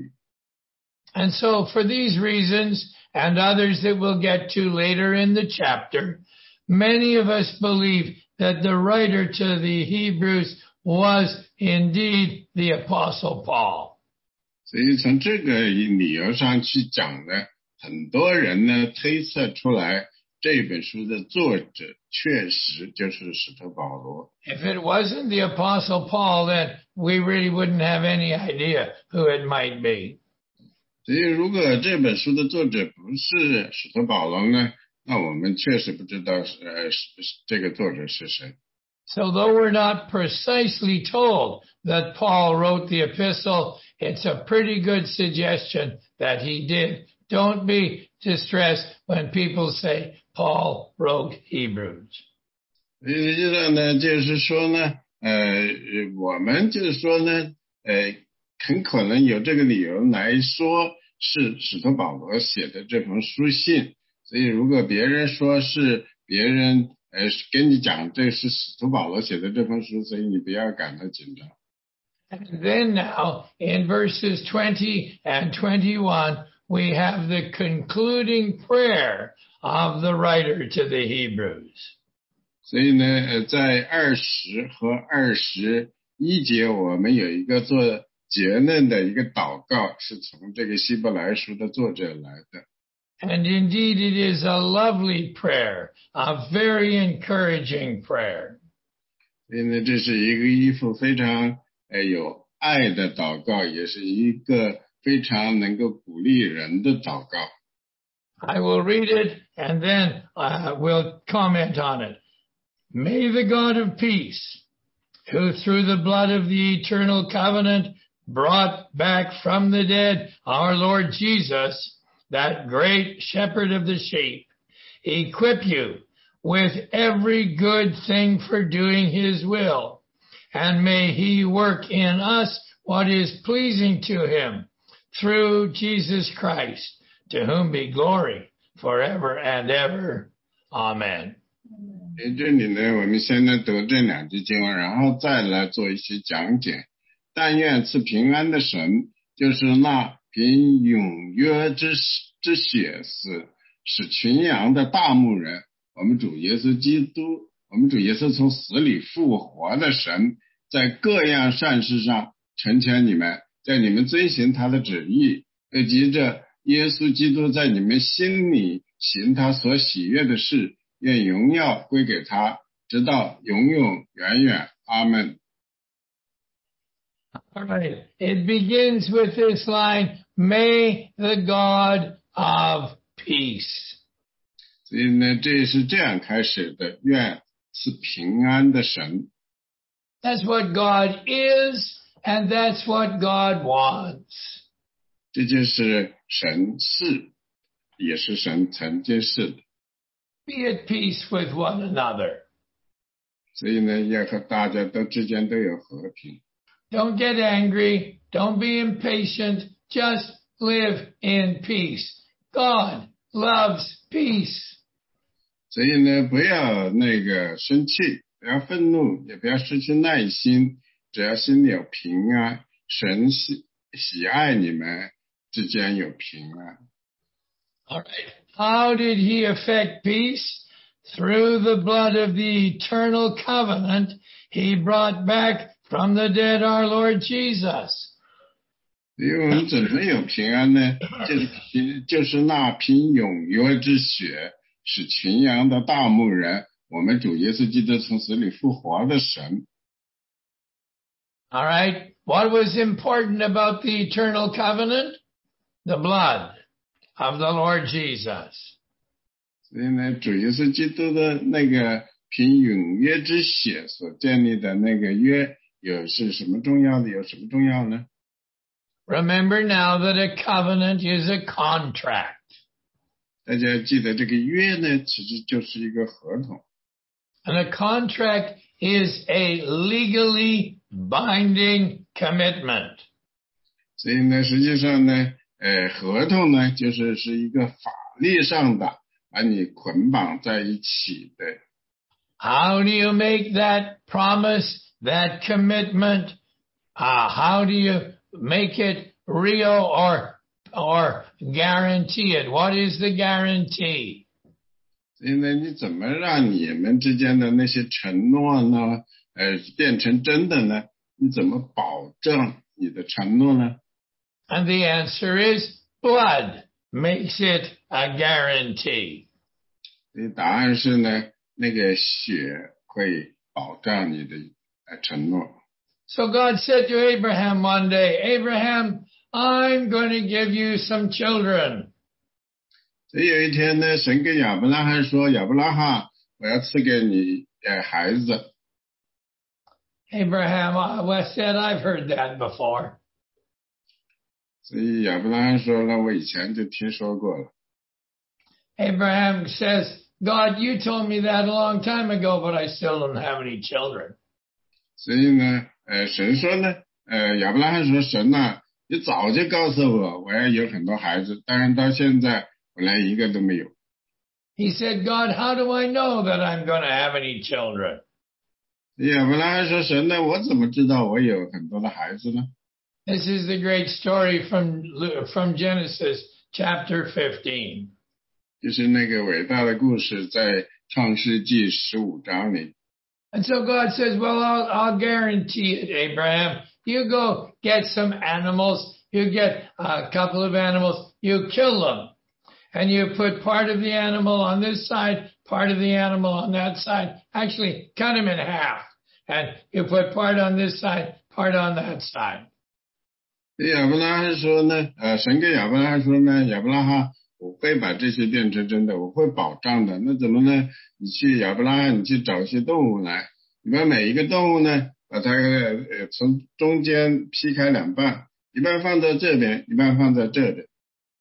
Speaker 1: And so for these reasons and others that we'll get to later in the chapter, many of us believe that the writer to the Hebrews was indeed the apostle Paul.
Speaker 2: 所以从这个理由上去讲呢，很多人呢推测出来，这本书的作者确实就是使徒保罗。
Speaker 1: If it wasn't the apostle Paul, then we really wouldn't have any idea who it might be.
Speaker 2: 所以如果这本书的作者不是使徒保罗呢，那我们确实不知道这个作者是谁。
Speaker 1: So though we're not precisely told that Paul wrote the epistle, it's a pretty good suggestion that he did. Don't be distressed when people say Paul wrote Hebrews.
Speaker 2: 实际上呢，就是说呢，我们就是说呢，很可能有这个理由来说是使徒保罗写的这封书信。所以如果别人说是别人跟你讲这是使徒保罗写的这封书，所以你不要感到紧张。
Speaker 1: And then now, in verses 20 and 21, we have the concluding prayer of the writer to the Hebrews.
Speaker 2: 所以呢，在20和21节，我们有一个做结论的一个祷告，是从这个希伯来书的作者来的。
Speaker 1: And indeed, it is a lovely prayer, a very encouraging prayer.
Speaker 2: 所以呢，这是一幅非常有爱的祷告，也是一个非常能够鼓励人的祷告。
Speaker 1: I will read it and then we'll comment on it. May the God of peace, who through the blood of the eternal covenant brought back from the dead our Lord Jesus, that great shepherd of the sheep, equip you with every good thing for doing his will, and may he work in us what is pleasing to him through Jesus Christ, to whom be glory forever and ever. Amen.
Speaker 2: 这里呢，我们现在读这两句经文，然后再来做一些讲解。但愿赐平安的神，就是那凭永约之血使群羊的大牧人，我们主耶稣基督，我们主耶稣从死里复活的神，在各样善事上成全你们，在你们遵行他的旨意，藉着耶稣基督在你们心里行他所喜悦的事，愿荣耀归给他，直到永永远远。阿们。
Speaker 1: All right. It begins with this line, may the God of peace.
Speaker 2: 所以呢，这是这样开始的，愿是平安的神。
Speaker 1: That's what God is, and that's what God wants.
Speaker 2: 这就是神是，也是神曾经是的。
Speaker 1: Be at peace with one another.
Speaker 2: 所以呢，要和大家之间都有和平。
Speaker 1: Don't get angry. Don't be impatient. Just live in peace. God loves peace.
Speaker 2: 所以呢，不要生气，不要愤怒，也不要失去耐心，只要心里有平安，神喜爱你们之间有平安。
Speaker 1: All right. How did he effect peace? Through the blood of the eternal covenant, he brought back from the dead our Lord Jesus.
Speaker 2: 因为我们怎么有平安呢？就是那凭永约之血使群羊的大牧人，我们主耶稣基督从死里复活的神。
Speaker 1: All right. What was important about the eternal covenant? The blood of the Lord Jesus.
Speaker 2: 所以呢，主耶稣基督的凭永约之血所建立的约，是什么重要的？有什么重要呢？
Speaker 1: Remember now that a covenant is a contract.
Speaker 2: 大家记得这个约呢，其实就是一个合同。
Speaker 1: And a contract is a legally binding commitment.
Speaker 2: 所以呢，实际上呢，合同呢，是一个法律上的把你捆绑在一起的。
Speaker 1: How do you make that promise, that commitment? How do you make it real or guarantee it? What is the guarantee?
Speaker 2: 所以呢，你怎么让你们之间的那些承诺呢，变成真的呢？你怎么保证你的承诺呢？
Speaker 1: And the answer is blood makes it a guarantee.
Speaker 2: 所以答案是呢，血会保障你的承诺。
Speaker 1: So God said to Abraham one day, Abraham, I'm going to give you some children.
Speaker 2: 所以有一天呢，神跟亚伯拉罕说，亚伯拉罕，我要赐给你孩子。
Speaker 1: Abraham said, I've heard that before.
Speaker 2: 所以亚伯拉罕说了，我以前就听说过了。
Speaker 1: Abraham says, God, you told me that a long time ago, but I still don't have any children.
Speaker 2: 所以呢，神说呢，亚伯拉罕说，神啊，你早就告诉我，我要有很多孩子，但是到现在我连一个都没有。
Speaker 1: He said, God, how do I know that I'm going to have any children?
Speaker 2: 亚伯拉罕说：“神呢，我怎么知道我有很多的孩子呢？”
Speaker 1: This is the great story from Genesis chapter 15.
Speaker 2: 就是那个伟大的故事，在创世纪15章里。
Speaker 1: And so God says, well, I'll guarantee it, Abraham. You go get some animals. You get a couple of animals. You kill them. And you put part of the animal on this side, part of the animal on that side. Actually, cut them in half. And you put part on this side, part on that side.
Speaker 2: 亚伯拉罕说呢，神跟亚伯拉罕说呢，亚伯拉罕，我会把这些变成真的，我会保障的。那怎么呢？你去亚伯拉罕，你去找一些动物来，你把每一个动物呢，把它从中间劈开两半，一半放在这边，一半放在这边。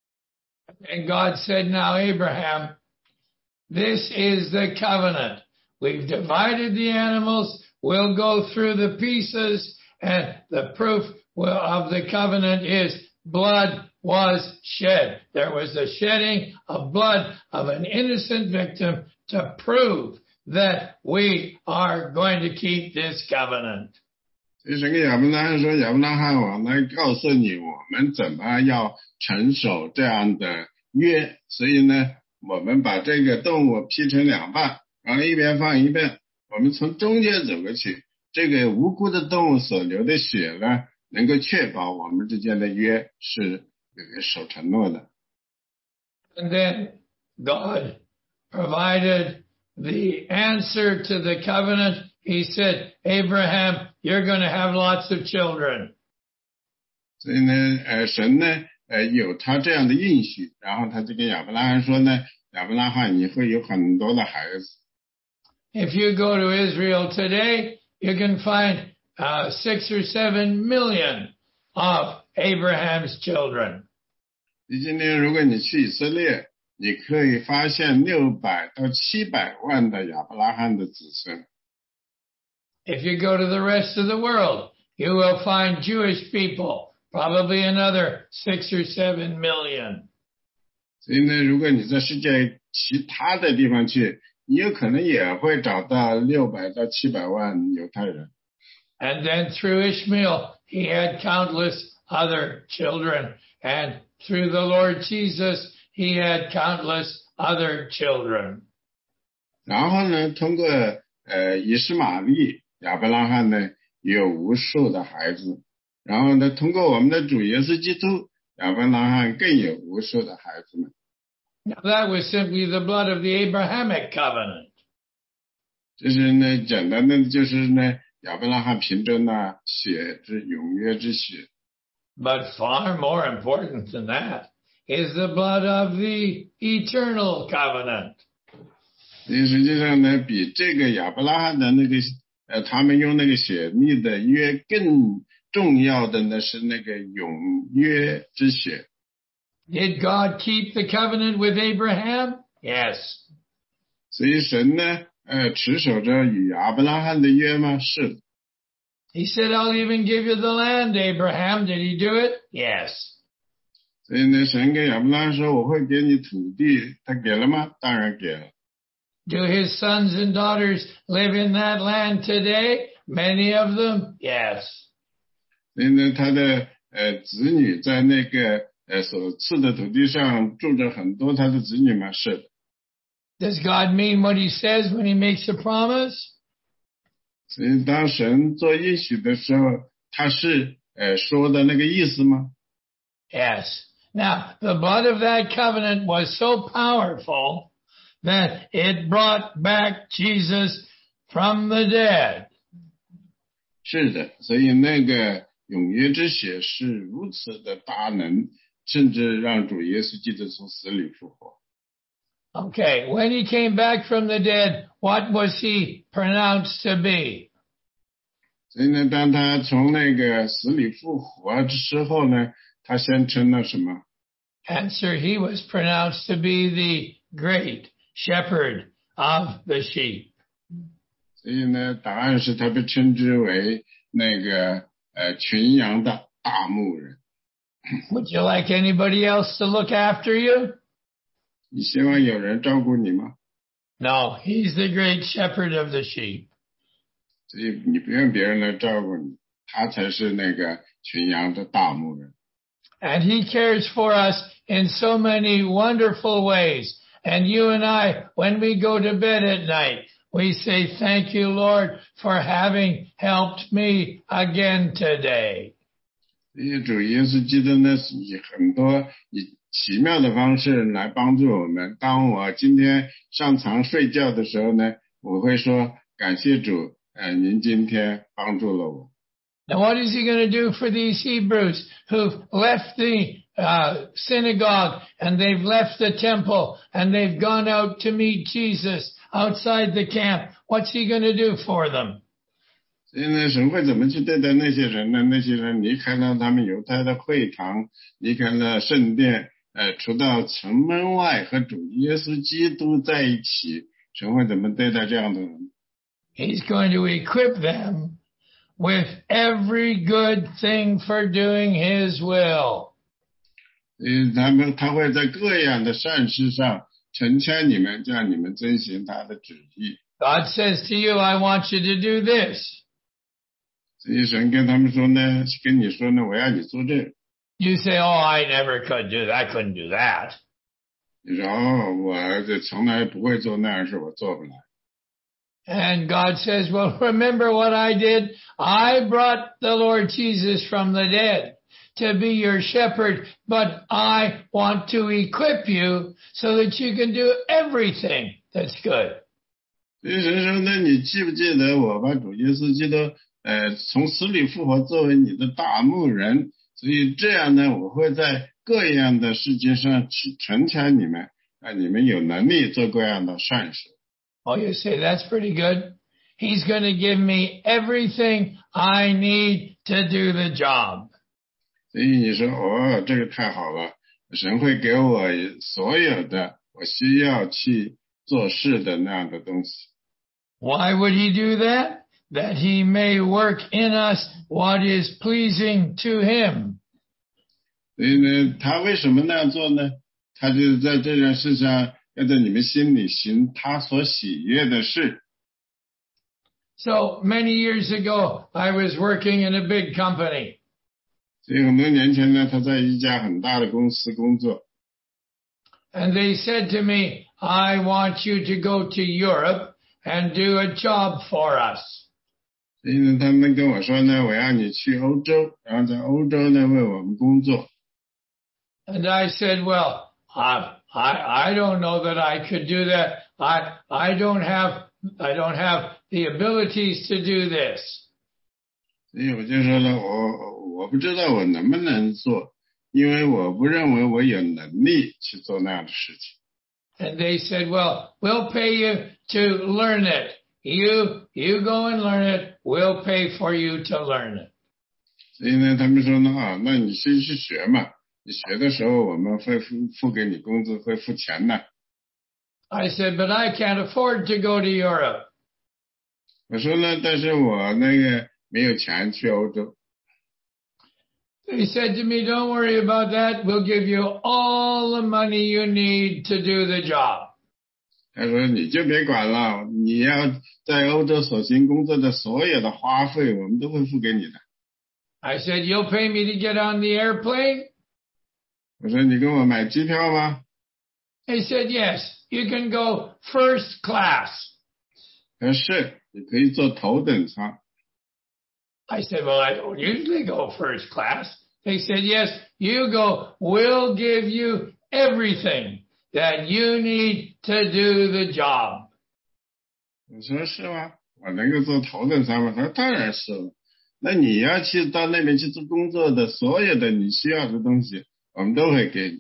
Speaker 1: And God said, now Abraham, this is the covenant. We've divided the animals. We'll go through the pieces, and the proof of the covenant is blood was shed. There was the shedding of blood of an innocent victim to prove that we are going to keep this covenant.
Speaker 2: 所以神跟亚伯拉罕说：“亚伯拉罕，我来告诉你，我们怎么要承守这样的约。所以呢，我们把这个动物劈成两半，然后一边放一边，我们从中间走过去。这个无辜的动物所流的血呢，能够确保我们之间的约是守承诺的。”
Speaker 1: And then God provided the answer to the covenant. He said, Abraham, you're going to have lots of children.
Speaker 2: 所以呢，神呢，有他这样的应许，然后他就跟亚伯拉罕说呢，亚伯拉罕你会有很多的孩子。
Speaker 1: If you go to Israel today, you can find 6 or 7 million of Abraham's children.
Speaker 2: 你今天如果你去以色列，你可以发现600到700万的亚伯拉罕的子孙。
Speaker 1: If you go to the rest of the world, you will find Jewish people, probably another 6 or 7 million.
Speaker 2: 所以呢，如果你在世界其他的地方去，你有可能也会找到600到700万犹太人。
Speaker 1: And then through Ishmael, he had countless other children. And through the Lord Jesus, he had countless other children.
Speaker 2: 然后呢，通过以实玛利，亚伯拉罕呢有无数的孩子。然后呢，通过我们的主耶稣基督，亚伯拉罕更有无数的孩子们。
Speaker 1: Now that was simply the blood of the Abrahamic covenant.
Speaker 2: 这是呢，简单的就是呢，亚伯拉罕凭着那血之永约之血。
Speaker 1: But far more important than that is the blood of the eternal covenant.
Speaker 2: 实际上呢，比这个亚伯拉罕的那个他们用那个血立的约更重要的呢是那个永约之血。
Speaker 1: Did God keep the covenant with Abraham? Yes.
Speaker 2: 所以神呢，持守着与亚伯拉罕的约吗？是的。
Speaker 1: He said, I'll even give you the land, Abraham. Did he do it? Yes.
Speaker 2: 所以呢，神跟亚伯拉罕说：“我会给你土地。”他给了吗？当然给了。
Speaker 1: Do his sons and daughters live in that land today? Many of them? Yes.
Speaker 2: 所以呢，他的子女在那个所赐的土地上住着很多他的子女吗？是的。
Speaker 1: Does God mean what he says when he makes a promise?
Speaker 2: 所以当神做应许的时候，他是说的那个意思吗？
Speaker 1: Yes. Now, the blood of that covenant was so powerful that it brought back Jesus from the dead.
Speaker 2: 是的，所以那个永约之血是如此的大能，甚至让主耶稣基督从死里复活。
Speaker 1: Okay, when he came back from the dead, what was he pronounced to be?
Speaker 2: 所以呢，当他从那个死里复活之后呢，他宣称了什么？
Speaker 1: Answer, he was pronounced to be the great shepherd of the sheep.
Speaker 2: 所以呢，答案是他被称之为那个群羊的大牧人。
Speaker 1: Would you like anybody else to look after you?
Speaker 2: 你希望有人照顾你吗？
Speaker 1: No, he's the great shepherd of the sheep.
Speaker 2: 所以你不用别人来照顾你，他才是那个群羊的大牧人。
Speaker 1: And he cares for us in so many wonderful ways. And you and I, when we go to bed at night, we say, thank you, Lord, for having helped me again today.
Speaker 2: 所以主耶稣基督呢，以很多以奇妙的方式来帮助我们。当我今天上床睡觉的时候呢，我会说感谢主，您今天帮助了我。
Speaker 1: Now, what is he going to do for these Hebrews who've left the synagogue and they've left the temple and they've gone out to meet Jesus outside the camp? What's he going to do for them?
Speaker 2: 所以呢，神会怎么去对待那些人呢？那些人离开了他们犹太的会堂，离开了圣殿，出到城门外和主耶稣基督在一起，神会怎么对待这样的人？
Speaker 1: He's going to equip them with every good thing for doing his will.
Speaker 2: 他会在各样的善事上成全你们，叫你们遵行他的旨意。
Speaker 1: God says to you, I want you to do this.
Speaker 2: 所以神跟他们说呢，跟你说呢，我要你做这。
Speaker 1: You say, oh, I never could do that. I couldn't do that.
Speaker 2: 你说我这从来不会做那样事，我做不来。
Speaker 1: And God says, well, remember what I did? I brought the Lord Jesus from the dead to be your shepherd, but I want to equip you so that you can do everything that's good.
Speaker 2: 所以神说呢，你记不记得我把主耶稣基督从死里复活作为你的大牧人？所以这样呢，我会在各样的事情上去成全你们，让你们有能力做各样的善事。
Speaker 1: Oh, you say, that's pretty good. He's going to give me everything I need to do the job.
Speaker 2: 所以你说，这个太好了，神会给我所有的我需要去做事的那样的东西。
Speaker 1: Why would he do that? That he may work in us what is pleasing to him.
Speaker 2: 所以呢，他为什么那样做呢？他就在这件事上要在你们心里行他所喜悦的事。
Speaker 1: So many years ago, I was working in a big company.
Speaker 2: 所以很多年前呢，他在一家很大的公司工作。
Speaker 1: And they said to me, I want you to go to Europe and do a job for us.
Speaker 2: 所以呢，他们跟我说呢，我要你去欧洲，然后在欧洲呢为我们工作。
Speaker 1: And I said, well, I don't know that I could do that. I don't have the abilities to do this.
Speaker 2: 所以我就说了，我不知道我能不能做，因为我不认为我有能力去做那样的事情。
Speaker 1: And they said, well, we'll pay you to learn it. You go and learn it. We'll pay for you to learn it.
Speaker 2: 所以呢，他们说呢，那你先去学嘛，你学的时候我们会付给你工资，会付钱的。
Speaker 1: I said, but I can't afford to go to Europe.
Speaker 2: 我说呢，但是我那个没有钱去欧洲。
Speaker 1: They said to me, don't worry about that. We'll give you all the money you need to do the job.
Speaker 2: 他说你就别管了，你要在欧洲所行工作的所有的花费，我们都会付给你的。
Speaker 1: I said, you'll pay me to get on the airplane?
Speaker 2: 我说你给我买机票吗？
Speaker 1: They said, yes, you can go first class.
Speaker 2: 他说是，你可以坐头等舱。
Speaker 1: I said, well, I don't usually go first class. They said, yes, you go. We'll give you everything that you need to do the job.
Speaker 2: 我说是吗？我能够坐头等舱吗？他说当然是了。那你要去到那边去做工作的，所有的你需要的东西，我们都会给你。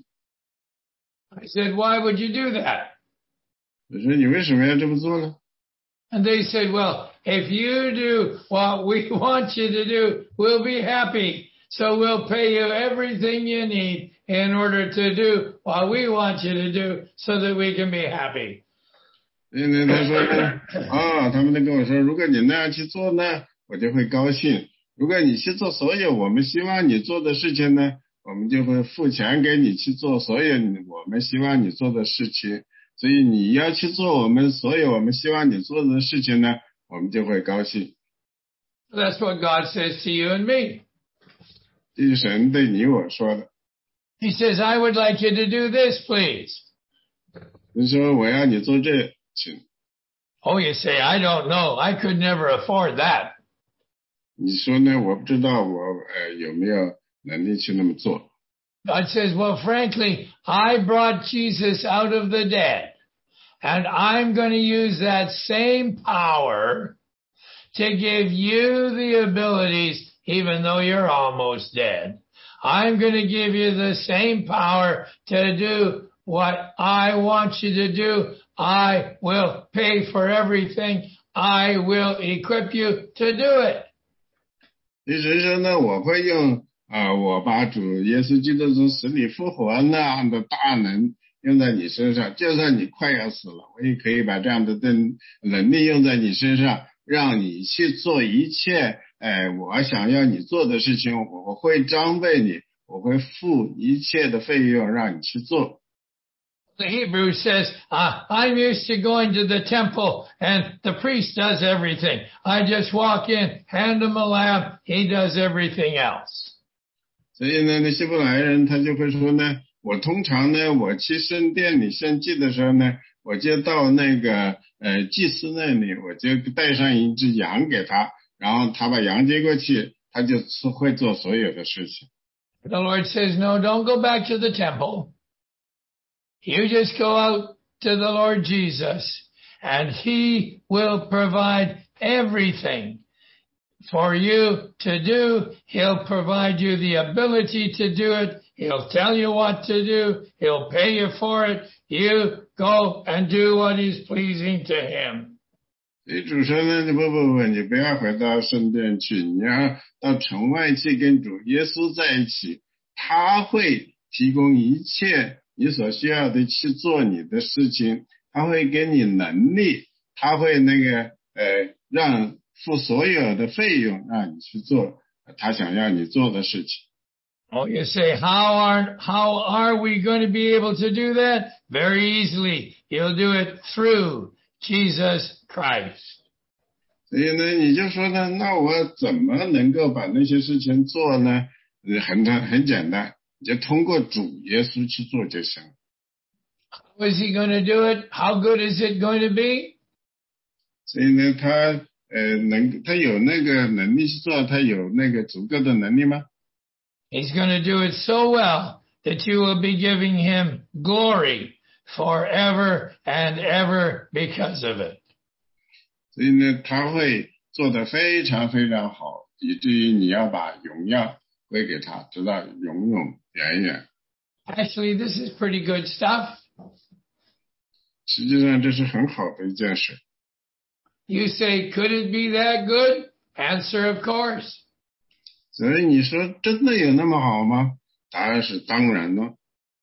Speaker 1: I said, why would you do that?
Speaker 2: 我说你为什么要这么做呢？
Speaker 1: And they said, well, if you do what we want you to do, we'll be happy. So we'll pay you everything you need in order to do what we want you to do so that we can be happy.
Speaker 2: 所以呢，他说呢，他们都跟我说，如果你那样去做呢，我就会高兴。如果你去做所有我们希望你做的事情呢，我们就会付钱给你去做所有我们希望你做的事情。所以你要去做我们所有我们希望你做的事情呢，我们就会高兴。
Speaker 1: That's what God says to you and me.
Speaker 2: 这是神对你我说的。
Speaker 1: He says, I would like you to do this, please.
Speaker 2: 你说我要你做这，请。
Speaker 1: Oh, you say, I don't know. I could never afford that.
Speaker 2: 你说呢？我不知道我有没有能力去那么做。
Speaker 1: God says, well, frankly, I brought Jesus out of the dead, and I'm going to use that same power to give you the abilities, even though you're almost dead. I'm going to give you the same power to do what I want you to do. I will pay for everything. I will equip you to do it.
Speaker 2: 意思说呢，我会用我把主耶稣基督从死里复活那样的大能用在你身上，就算你快要死了，我也可以把这样的能力用在你身上，让你去做一切我想要你做的事情，我会装备你，我会付一切的费用让你去做。
Speaker 1: The Hebrew says, I'm used to going to the temple and the priest does everything. I just walk in, hand him a lamb, he does everything else.
Speaker 2: 所以呢，那希伯来人他就会说呢，我通常呢，我去圣殿里献祭的时候呢，我就到那个祭司那里，我就带上一只羊给他，然后他把羊接过去，他就会做所有的事情。
Speaker 1: The Lord says, no, don't go back to the temple. You just go out to the Lord Jesus, and he will provide everything for you to do. He'll provide you the ability to do it. He'll tell you what to do. He'll pay you for it. You go and do what is pleasing to him.
Speaker 2: 所以主说呢，不，你不要回到圣殿去，你要到城外去跟主耶稣在一起，他会提供一切你所需要的去做你的事情，他会给你能力，他会让付所有的费用让你去做他想要你做的事情。
Speaker 1: Oh, you say, how are we going to be able to do that? Very easily. You'll do it through Jesus Christ.
Speaker 2: 所以呢，你就说呢，那我怎么能够把那些事情做呢？很简单，你就通过主耶稣去做就行。
Speaker 1: How is he going to do it? How good is it going to be?
Speaker 2: 所以呢，他有那个能力去做，他有那个足够的能力吗？
Speaker 1: He's going to do it so well that you will be giving him glory forever and ever because of it.
Speaker 2: 所以呢，他会做得非常非常好，以至于你要把荣耀归给他，直到永永远远。
Speaker 1: Actually, this is pretty good stuff.
Speaker 2: 实际上这是很好的一件事。
Speaker 1: You say, could it be that good? Answer, of course.
Speaker 2: 所以你说真的有那么好吗？答案是当然了。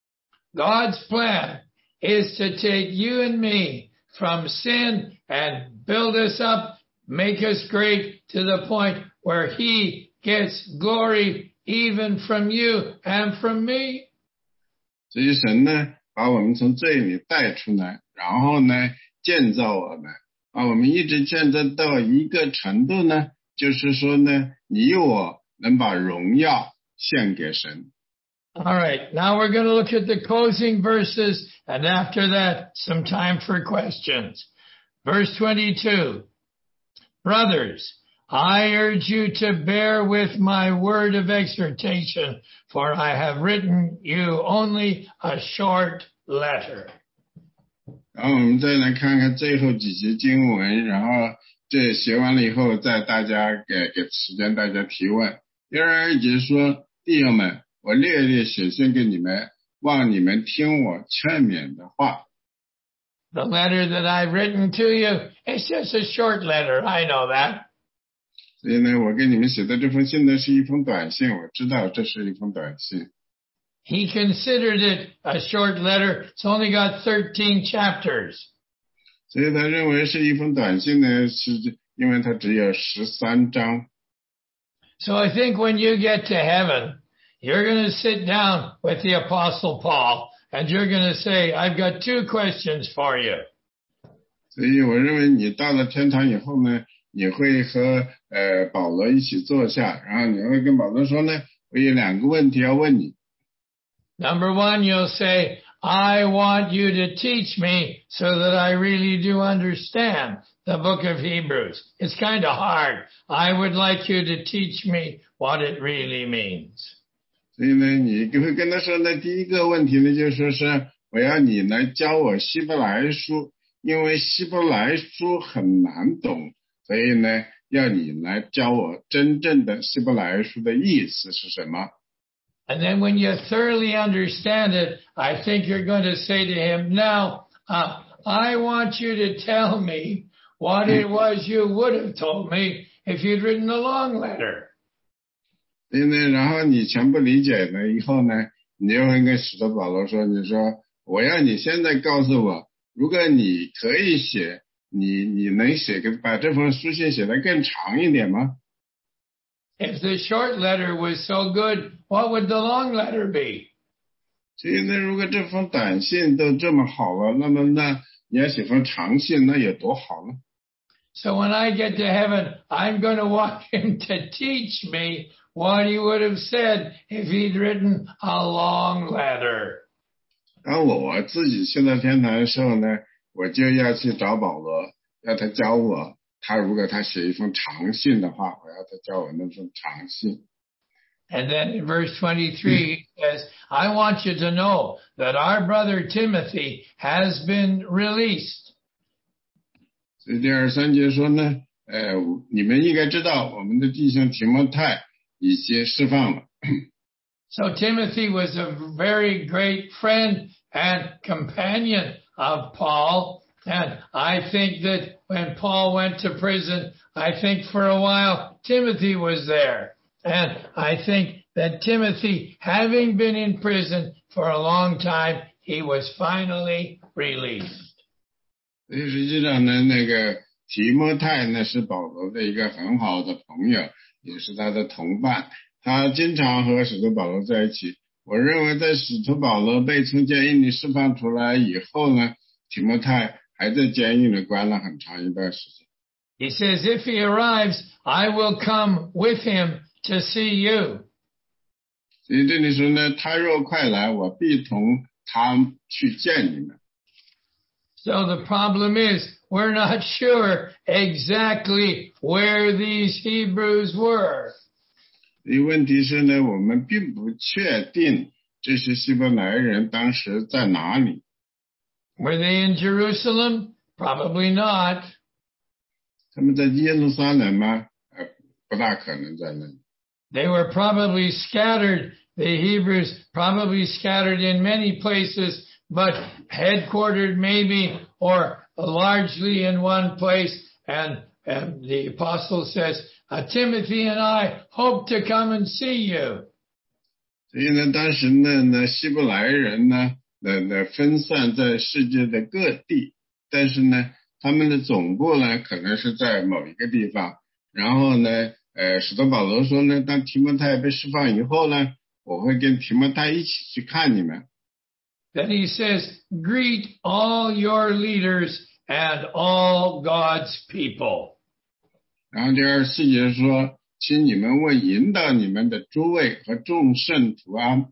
Speaker 1: God's plan is to take you and me from sin and build us up, make us great to the point where he gets glory even from you and from me.
Speaker 2: 所以神呢，把我们从罪里带出来，然后呢，建造我们，把我们一直建造到一个程度呢，就是说呢，你我能把荣耀献给神。
Speaker 1: All right, now we're going to look at the closing verses, and after that, some time for questions. Verse 22, Brothers, I urge you to bear with my word of exhortation, for I have written you only a short letter.
Speaker 2: 然后我们再来看看最后几节经文，然后这写完了以后，再大家给时间大家提问。第二节说，弟兄们，我略略写信给你们，望你们听我劝勉的话。
Speaker 1: The letter that I've written to you, it's just a short letter. I know that.
Speaker 2: 所以呢，我给你们写的这封信呢，是一封短信，我知道这是一封短信。
Speaker 1: He considered it a short letter. It's only got 13 chapters.
Speaker 2: 所以他认为是一封短信呢，是因为它只有13章。
Speaker 1: So I think when you get to heaven, you're going to sit down with the Apostle Paul and you're going to say, I've got 2 questions for you.
Speaker 2: 所以我认为你到了天堂以后呢， 你会和保罗一起坐下，然后你会跟保罗说呢，我有2个问题要问你。
Speaker 1: Number one, you'll say, I want you to teach me so that I really do understand the book of Hebrews. It's kind of hard. I would like you to teach me what it really means.
Speaker 2: 所以呢，你就会跟他说呢，第一个问题呢，就说是我要你来教我希伯来书，因为希伯来书很难懂，所以呢，要你来教我真正的希伯来书的意思是什么。
Speaker 1: And then when you thoroughly understand it, I think you're going to say to him, now, I want you to tell me what it was you would have told me if you'd written a long letter.
Speaker 2: 所以呢，然后你全部理解了以后呢，你就会跟使徒保罗说，你说我要你现在告诉我，如果你可以写，你能把这封书信写得更长一点吗？
Speaker 1: If the short letter was so good, what would the long letter be?
Speaker 2: 所以呢，如果这封短信都这么好了，那么你要写封长信，那有多好呢？
Speaker 1: So when I get to heaven, I'm going to want him to teach me what he would have said if he'd written a long letter.
Speaker 2: 当我自己去到天堂的时候呢，我就要去找保罗，要他教我，如果他写一封长信的话，我要他教我那封长信。
Speaker 1: And then in verse 23, he says, I want you to know that our brother Timothy has been released.
Speaker 2: 所以第23节说呢，你们应该知道，我们的弟兄提摩太已经释放了。
Speaker 1: So Timothy was a very great friend and companion of Paul. And I think that when Paul went to prison, I think for a while Timothy was there. And I think that Timothy, having been in prison for a long time, he was finally released.
Speaker 2: 所以实际上呢，那个提摩太呢是保罗的一个很好的朋友，也是他的同伴，他经常和使徒保罗在一起。我认为在使徒保罗被从监狱里释放出来以后呢，提摩太还在监狱里关了很长一段时间。
Speaker 1: He says, if he arrives, I will come with him to see you.
Speaker 2: 所以这里说呢，他若快来，我必同他去见你们。
Speaker 1: So the problem is, we're not sure exactly where these Hebrews were.
Speaker 2: 问题是呢，我们并不确定这些希伯来人当时在哪里。
Speaker 1: Were they in Jerusalem? Probably not.
Speaker 2: 他们在耶路撒冷吗？不大可能在那里。
Speaker 1: They were probably scattered. The Hebrews probably scattered in many places, but headquartered maybe or largely in one place. And the apostle says, Timothy and I hope to come and see you.
Speaker 2: 所以呢，当时呢，希伯来人呢，分散在世界的各地，但是呢，他们的总部呢，可能是在某一个地方。然后呢，使徒保罗说呢，当提摩太被释放以后呢，我会跟提摩太一起去看你们。
Speaker 1: Then he says, greet all your leaders and all God's people.
Speaker 2: 然后第24节说，请你们为引导你们的诸位和众圣徒安。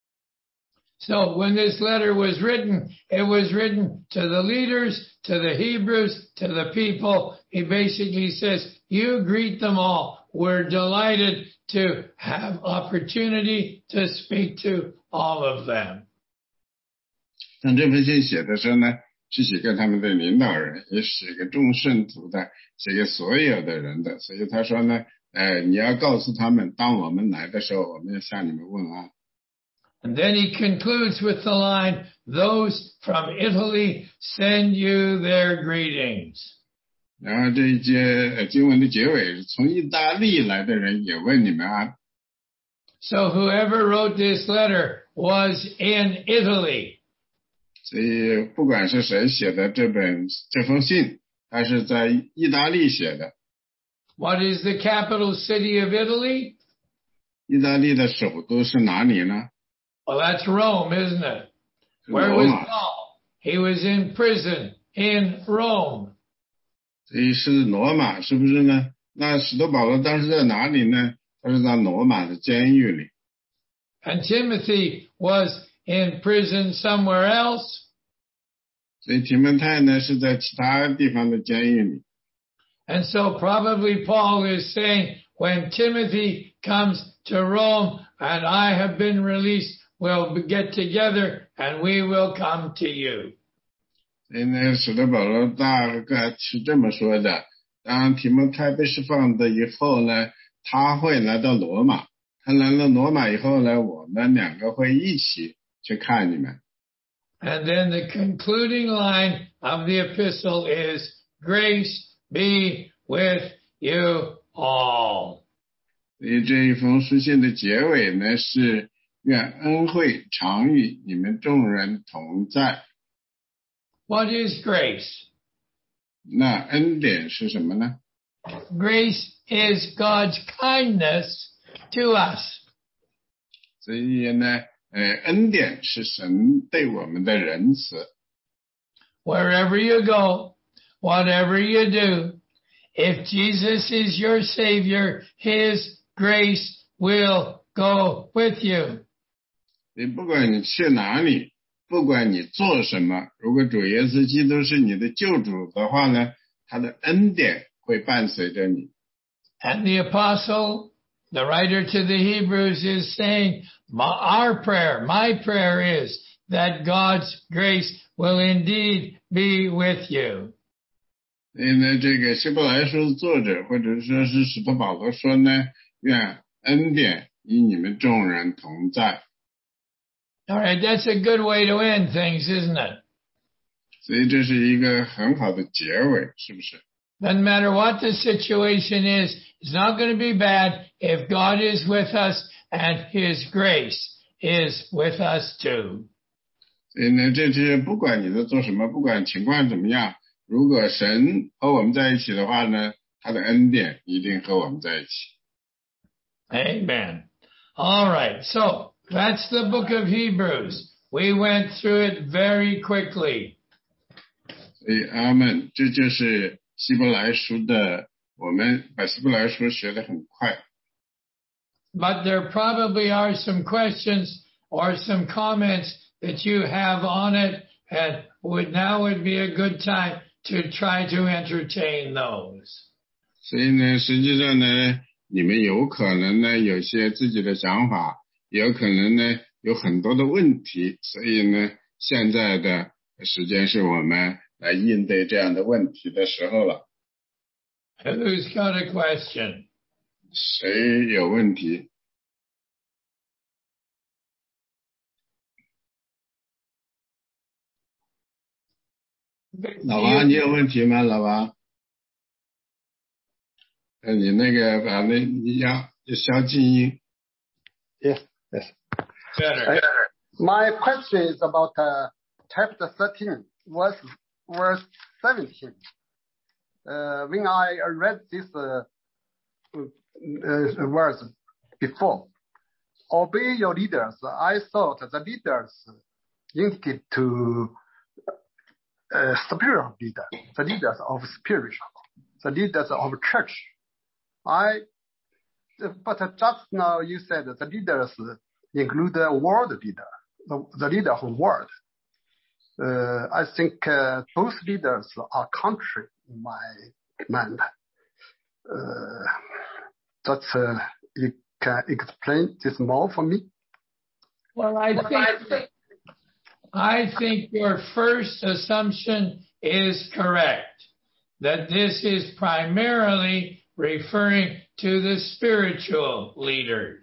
Speaker 1: So when this letter was written, it was written to the leaders, to the Hebrews, to the people. He basically says, you greet them all. We're delighted to have opportunity to speak to all of them.
Speaker 2: 像这封信写的时候呢，是写给他们的领导人，也写给众圣徒的，写给所有的人的。所以他说呢，你要告诉他们，当我们来的时候，我们要向你们问安。
Speaker 1: And then he concludes with the line, those from Italy send you their greetings.
Speaker 2: 然后这一节经文的结尾，从意大利来的人也问你们安。
Speaker 1: So whoever wrote this letter was in Italy.
Speaker 2: 所以不管是谁写的这封信，他是在意大利写的。
Speaker 1: What is the capital city of Italy?
Speaker 2: 意大利的首都是哪里呢？
Speaker 1: Well, that's Rome, isn't it? Where was Paul? He was in prison in Rome.
Speaker 2: 所以是罗马，是不是呢？那使徒保罗当时在哪里呢？他是在罗马的监狱里。
Speaker 1: And Timothy was in prison somewhere else.
Speaker 2: 所以提摩太呢是在其他地方的监狱里。
Speaker 1: And so probably Paul is saying, when Timothy comes to Rome and I have been released, we'll get together and we will come to you.
Speaker 2: 所以呢，使徒保罗大概是这么说的：当提摩太被释放的以后呢，他会来到罗马。他来了罗马以后呢，我们两个会一起去看你们。
Speaker 1: And then the concluding line of the epistle is, grace be with you all.
Speaker 2: 所以这一封书信的结尾呢是愿恩惠常与你们众人同在。
Speaker 1: What is grace?
Speaker 2: 那恩典是什么呢？
Speaker 1: Grace is God's kindness to us.
Speaker 2: 所以呢，恩典是神对我们的仁慈。
Speaker 1: Wherever you go, whatever you do, if Jesus is your Savior, His grace will go with you.
Speaker 2: 你不管你去哪里，不管你做什么，如果主耶稣基督是你的救主的话呢，他的恩典会伴随着你。
Speaker 1: And the apostle, the writer to the Hebrews, is saying, my prayer is that God's grace will indeed be with you.
Speaker 2: 所以呢，这个希伯来书作者或者说是使徒保罗说呢，愿恩典与你们众人同在。
Speaker 1: All right, that's a good way to end things, isn't it?
Speaker 2: 所以这是一个很好的结尾，是不是？
Speaker 1: Doesn't matter what the situation is, it's not going to be bad if God is with us and His grace is with us too.
Speaker 2: 所以呢，这是不管你在做什么，不管情况怎么样，如果神和我们在一起的话呢，他的恩典一定和我们在一起。
Speaker 1: Amen. All right, so that's the book of Hebrews. We went through it very quickly.
Speaker 2: 所以阿们，这就是希伯来书的，我们把希伯来书学得很快。
Speaker 1: But there probably are some questions or some comments that you have on it, and now would be a good time to try to entertain those.
Speaker 2: 所以呢，实际上呢，你们有可能呢有些自己的想法，有可能呢有很多的问题，所以呢，现在的时间是我们来应对这样的问题的时候了。
Speaker 1: Who's got a question?
Speaker 2: 谁有问题？老王，你有问题吗？老王？你那个把你要消静音。
Speaker 3: Yes.
Speaker 1: Better.
Speaker 3: My question is about chapter 13, verse 17. When I read this verse before, obey your leaders, I thought the leaders indicate to spiritual leader, the leaders of spiritual, the leaders of church. But just now you said the leaders include the world leader, the leader of the world. I think both leaders are contrary in my mind. You can explain this more for me?
Speaker 1: Well, I think your first assumption is correct, that this is primarily referring to the spiritual leaders.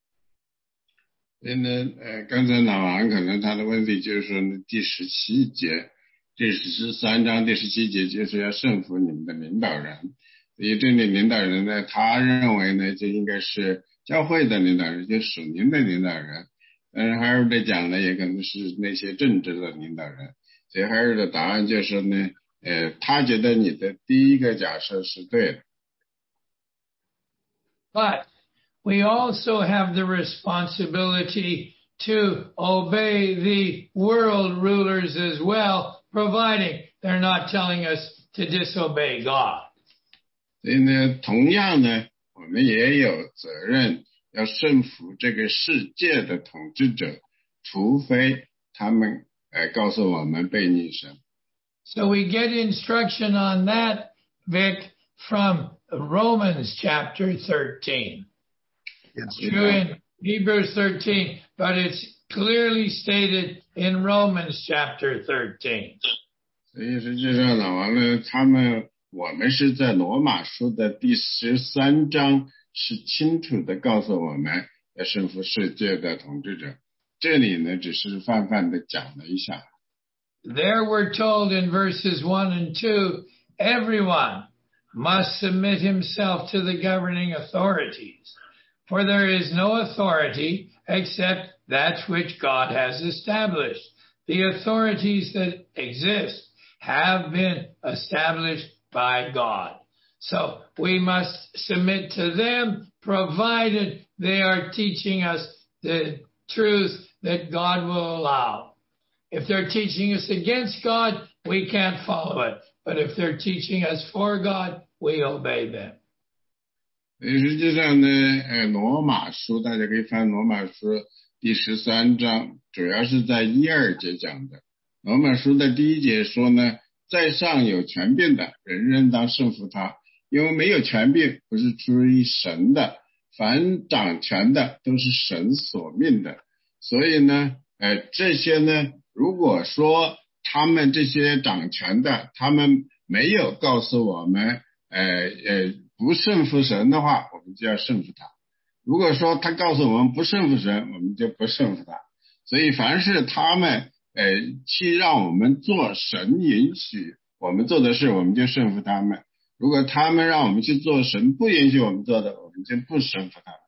Speaker 2: 刚才老王可能他的问题就是说呢，第17节，这13章第17节就是要顺服你们的领导人。所以这里领导人呢，他认为呢，就应该是教会的领导人，就属灵的领导人。但是海尔的讲呢，也可能是那些政治的领导人。所以海尔的答案就是呢，他觉得你的第一个假设是对的。
Speaker 1: But we also have the responsibility to obey the world rulers as well, providing they're not telling us to disobey God.
Speaker 2: 所以呢，同样呢，我们也有责任要顺服这个世界的统治者，除非他们告诉我们背逆神。
Speaker 1: So we get instruction on that, Vic, from Romans chapter 13. It's true in Hebrews 13, but it's clearly stated in Romans chapter 13.
Speaker 2: 所以实际上呢，我们是在罗马书的第13章是清楚的告诉我们要顺服世界的统治者。这里呢，只是泛泛的讲了一下。
Speaker 1: There we're told in verses 1 and 2, everyone must submit himself to the governing authorities, for there is no authority except that which God has established. The authorities that exist have been established by God. So we must submit to them, provided they are teaching us the truth that God will allow. If they're teaching us against God, we can't follow it. But if they're teaching us for God, we obey them.
Speaker 2: 实际上呢，罗马书大家可以翻罗马书第13章，主要是在1、2节讲的。罗马书的第1节说呢，在上有权柄的，人人当顺服他，因为没有权柄不是出于神的，凡掌权的都是神所命的。所以呢，这些呢，如果说他们这些掌权的，他们没有告诉我们，不顺服神的话，我们就要顺服他。如果说他告诉我们不顺服神，我们就不顺服他。所以凡是他们去让我们做神允许我们做的事，我们就顺服他们。如果他们让我们去做神不允许我们做的，我们就不顺服他们。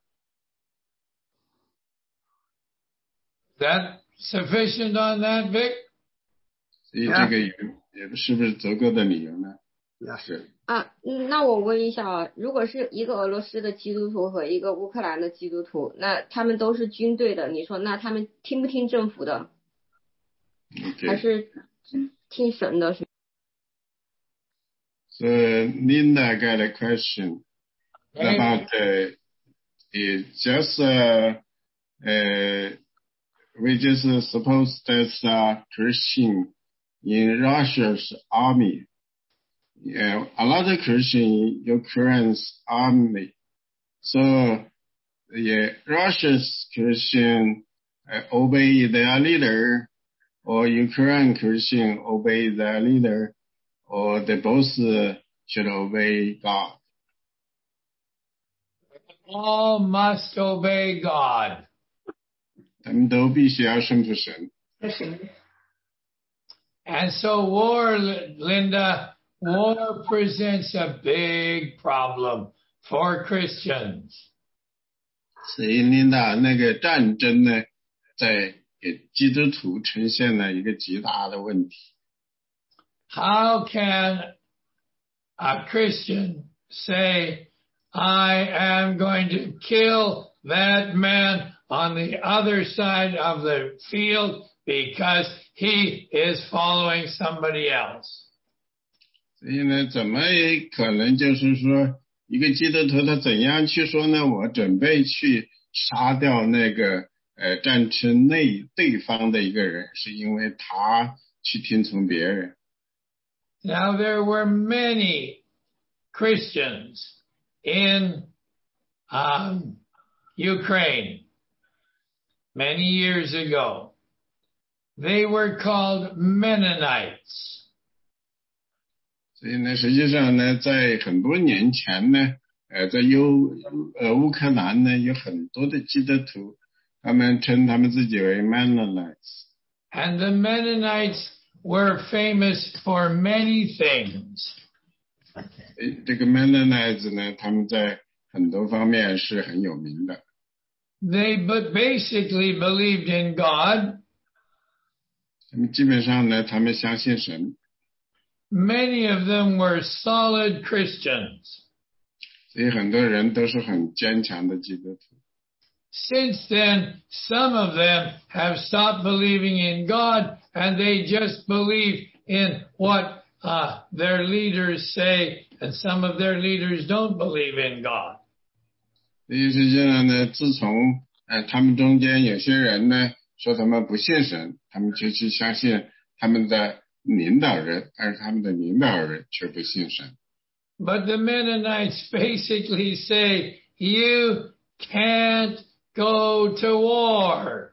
Speaker 1: That sufficient on that, Vic?
Speaker 2: 所以这个也是不是足够的理由呢？
Speaker 3: 是
Speaker 4: 那我问一下啊，如果是一个俄罗斯的基督徒和一个乌克兰的基督徒，那他们都是军队的，你说那他们听不听政府的？
Speaker 2: Okay.
Speaker 4: 还是听神的？
Speaker 2: So Linda got a question about we just suppose there's a Christian in Russia's army. A lot of Christian in Ukraine's army. So Russia's Christian obey their leader, or Ukraine Christian obey their leader, or they both should obey God.
Speaker 1: All must obey God.
Speaker 2: 他们都必须要顺服神。
Speaker 1: And so war, Linda, war presents a big problem for Christians.
Speaker 2: 所以Linda，那个战争呢，在给基督徒呈现了一个极大的问题。
Speaker 1: How can a Christian say, I am going to kill that man on the other side of the field because he is following somebody else?
Speaker 2: 所以呢，怎么可能就是说一个基督徒他怎样去说呢？我准备去杀掉那个战争对方的一个人，是因为他去听从别人。
Speaker 1: Now there were many Christians in Ukraine many years ago. They were called Mennonites.
Speaker 2: 所以呢，实际上呢，在很多年前呢，在乌克兰呢，有很多的基督徒，他们称他们自己为 Mennonites。
Speaker 1: And the Mennonites were famous for many things.
Speaker 2: 这个 Mennonites 呢，他们在很多方面是很有名的。
Speaker 1: They basically believed in God.
Speaker 2: 他们基本上呢，他们相信神。
Speaker 1: Many of them were solid Christians.
Speaker 2: 所以很多人都是很坚强的基督徒。
Speaker 1: Since then, some of them have stopped believing in God and they just believe in what their leaders say, and some of their leaders don't believe in God.
Speaker 2: 实际上呢，自从他们中间有些人呢说他们不信神，他们就去相信他们的领导人，但是他们的领导人却不信神。
Speaker 1: But the Mennonites basically say, you can't go to war.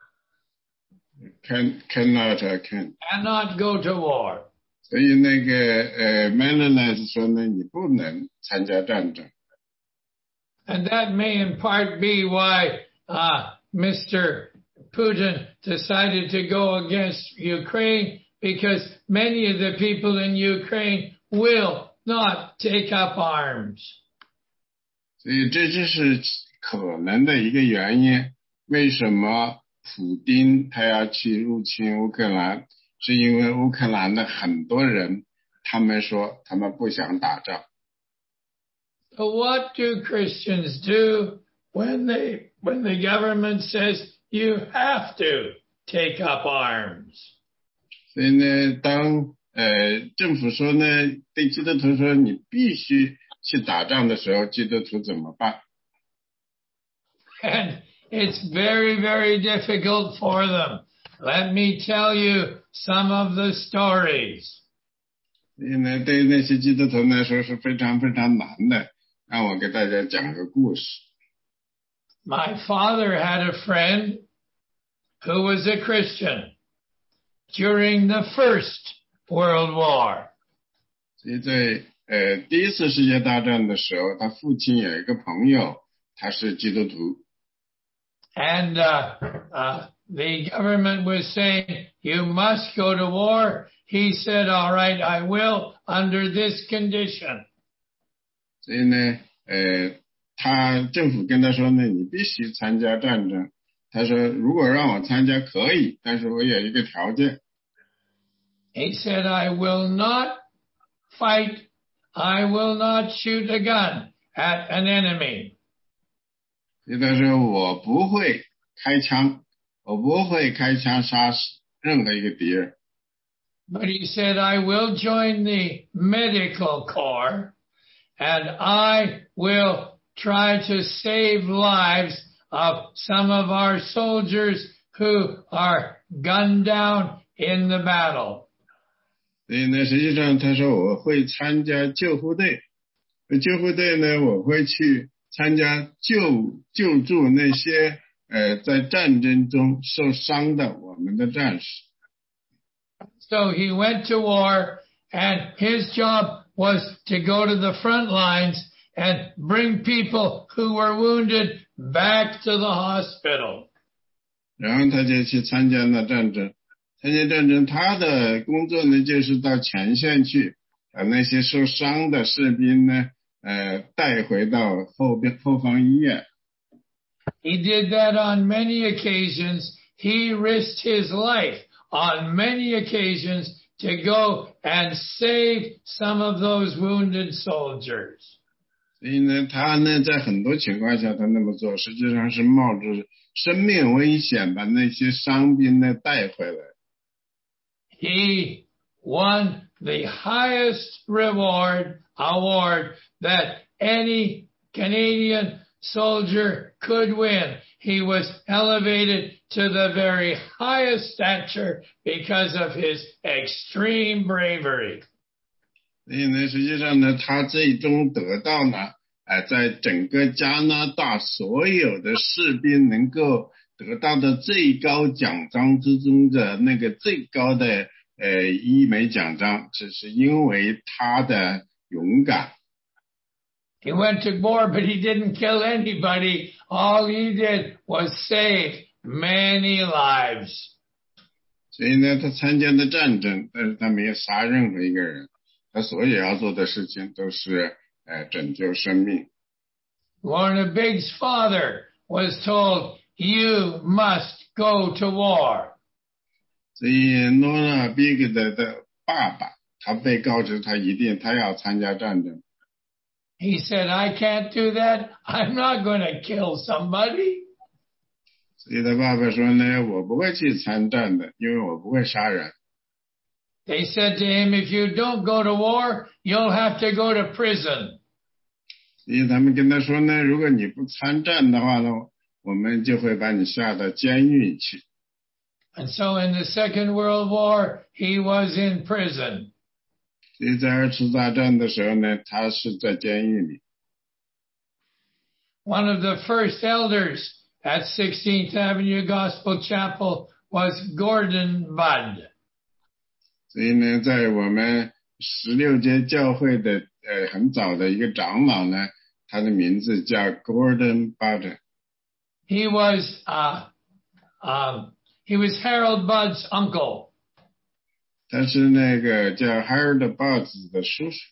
Speaker 2: Cannot.
Speaker 1: Cannot go to war.
Speaker 2: 所以那个Mennonites 说呢，你不能参加战争。
Speaker 1: And that may in part be why Mr. Putin decided to go against Ukraine, because many of the people in Ukraine will not take up arms.
Speaker 2: 所以这就是可能的一个原因，为什么普丁他要去入侵乌克兰，是因为乌克兰的很多人，他们说他们不想打仗。
Speaker 1: So what do Christians do when the government says you have to take up arms?
Speaker 2: 所以呢，当政府说呢，对基督徒说你必须去打仗的时候，基督徒怎么办？
Speaker 1: And it's very, very difficult for them. Let me tell you some of the stories.
Speaker 2: 所以呢，对那些基督徒来说是非常非常难的。让我给大家讲个故事。
Speaker 1: My father had a friend who was a Christian during the First World War.
Speaker 2: 所以在第一次世界大战的时候，他父亲有一个朋友，他是基督徒。
Speaker 1: And the government was saying, you must go to war. He said, all right, I will, under this condition.
Speaker 2: 所以呢，政府跟他说呢，你必须参加战争。他说，如果让我参加可以，但是我有一个条件。
Speaker 1: He said, I will not fight. I will not shoot a gun at an enemy.
Speaker 2: 所以他说，我不会开枪，我不会开枪杀死任何一个敌人。
Speaker 1: But he said, I will join the medical corps. And I will try to save lives of some of our soldiers who are gunned down in the battle.
Speaker 2: 所以呢，实际上他说我会参加救护队，救护队呢，我会去参加救助那些在战争中受伤的我们的战士。
Speaker 1: So he went to war, and his job was to go to the front lines and bring people who were wounded back to the hospital.
Speaker 2: 然后他就去参加了战争，他的工作呢就是到前线去，把那些受伤的士兵呢，带回到后方医院。
Speaker 1: He did that on many occasions. He risked his life on many occasions to go and save some of those wounded soldiers.
Speaker 2: 所以呢，他呢在很多情况下他那么做，实际上是冒着生命危险把那些伤兵呢带回来。
Speaker 1: He won the highest award that any Canadian soldier could win. He was elevated to the very highest stature because of his extreme bravery.
Speaker 2: 所以呢，实际上呢，他最终得到呢，在整个加拿大所有的士兵能够得到的最高奖章之中的那个最高的一枚奖章，只是因为他的勇敢。
Speaker 1: He went to war, but he didn't kill anybody. All he did was save many lives.
Speaker 2: 所以呢，他参加了战争，但是他没有杀任何一个人。他所有要做的事情都是拯救生命。
Speaker 1: Lorna Big's father was told, "You must go to war."
Speaker 2: 所以 Lorna Big 的爸爸，他被告知他要参加战争。
Speaker 1: He said, "I can't do that. I'm not going to kill somebody."
Speaker 2: 所以他爸爸说呢，我不会去参战的，因为我不会杀人。
Speaker 1: They said to him, if you don't go to war, you'll have to go to prison.
Speaker 2: 所以他们跟他说呢，如果你不参战的话呢，我们就会把你下到监狱去。
Speaker 1: And so in the Second World War, he was in prison.
Speaker 2: 所以在二次大战的时候呢，他是在监狱里。
Speaker 1: One of the first elders at 16th Avenue Gospel Chapel was Gordon Budd.
Speaker 2: 所以呢，在我们16街教会的很早的一个长老呢，他的名字叫 Gordon Budd。
Speaker 1: He was Harold Budd's uncle.
Speaker 2: 他是那个叫 Harold Budd 的叔叔。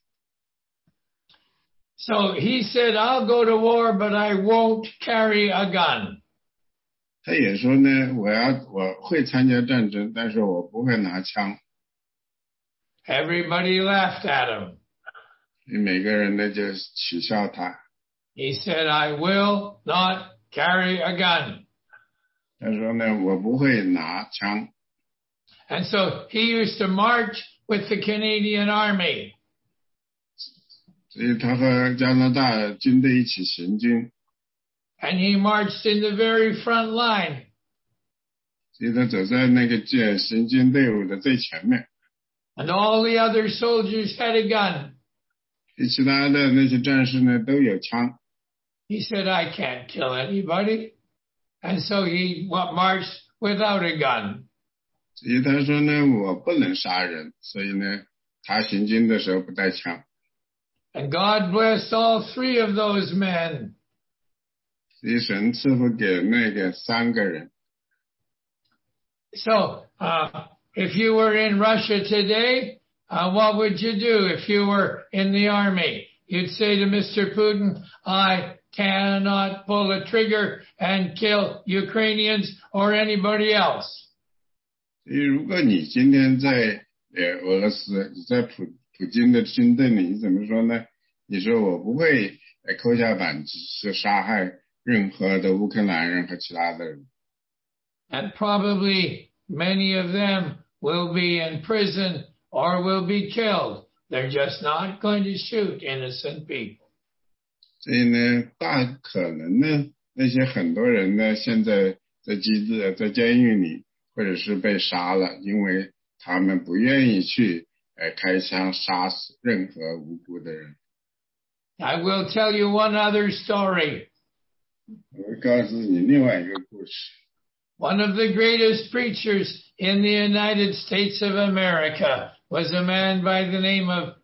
Speaker 1: So he said, I'll go to war, but I won't carry a gun.
Speaker 2: 他也说呢，我会参加战争，但是我不会拿枪。
Speaker 1: Everybody laughed at him.
Speaker 2: 每个人呢就取笑他。
Speaker 1: He said, I will not carry a gun.
Speaker 2: 他说呢，我不会拿枪。
Speaker 1: And so he used to march with the Canadian Army.
Speaker 2: 所以他和加拿大军队一起行军。
Speaker 1: And he marched in the very front line.
Speaker 2: 所以他走在那个行军队伍的最前面。
Speaker 1: And all the other soldiers had a gun.
Speaker 2: 其他的那些战士呢都有枪。
Speaker 1: He said, I can't kill anybody. And so he marched without a gun.
Speaker 2: 所以他说呢，我不能杀人，所以呢，他行军的时候不带枪。
Speaker 1: And God blessed all three of those men.
Speaker 2: 所以神赐福给那个3个人。
Speaker 1: So, if you were in Russia today, what would you do if you were in the army? You'd say to Mr. Putin, I cannot pull a trigger and kill Ukrainians or anybody else.
Speaker 2: 所以如果你今天在俄罗斯，你在普京的军队里，你怎么说呢？你说我不会扣下扳机是杀害任何的乌克兰人和其他的人。
Speaker 1: And probably many of them will be in prison or will be killed. They're just not going to shoot innocent people.
Speaker 2: 所以呢，大可能呢，那些很多人呢，现在在监狱里，或者是被杀了，因为他们不愿意去开枪杀死任何无辜的人。
Speaker 1: I will tell you one other story.
Speaker 2: 我会告诉你另外一个故事。
Speaker 1: One of the greatest preachers in the United States of America was a man by the name of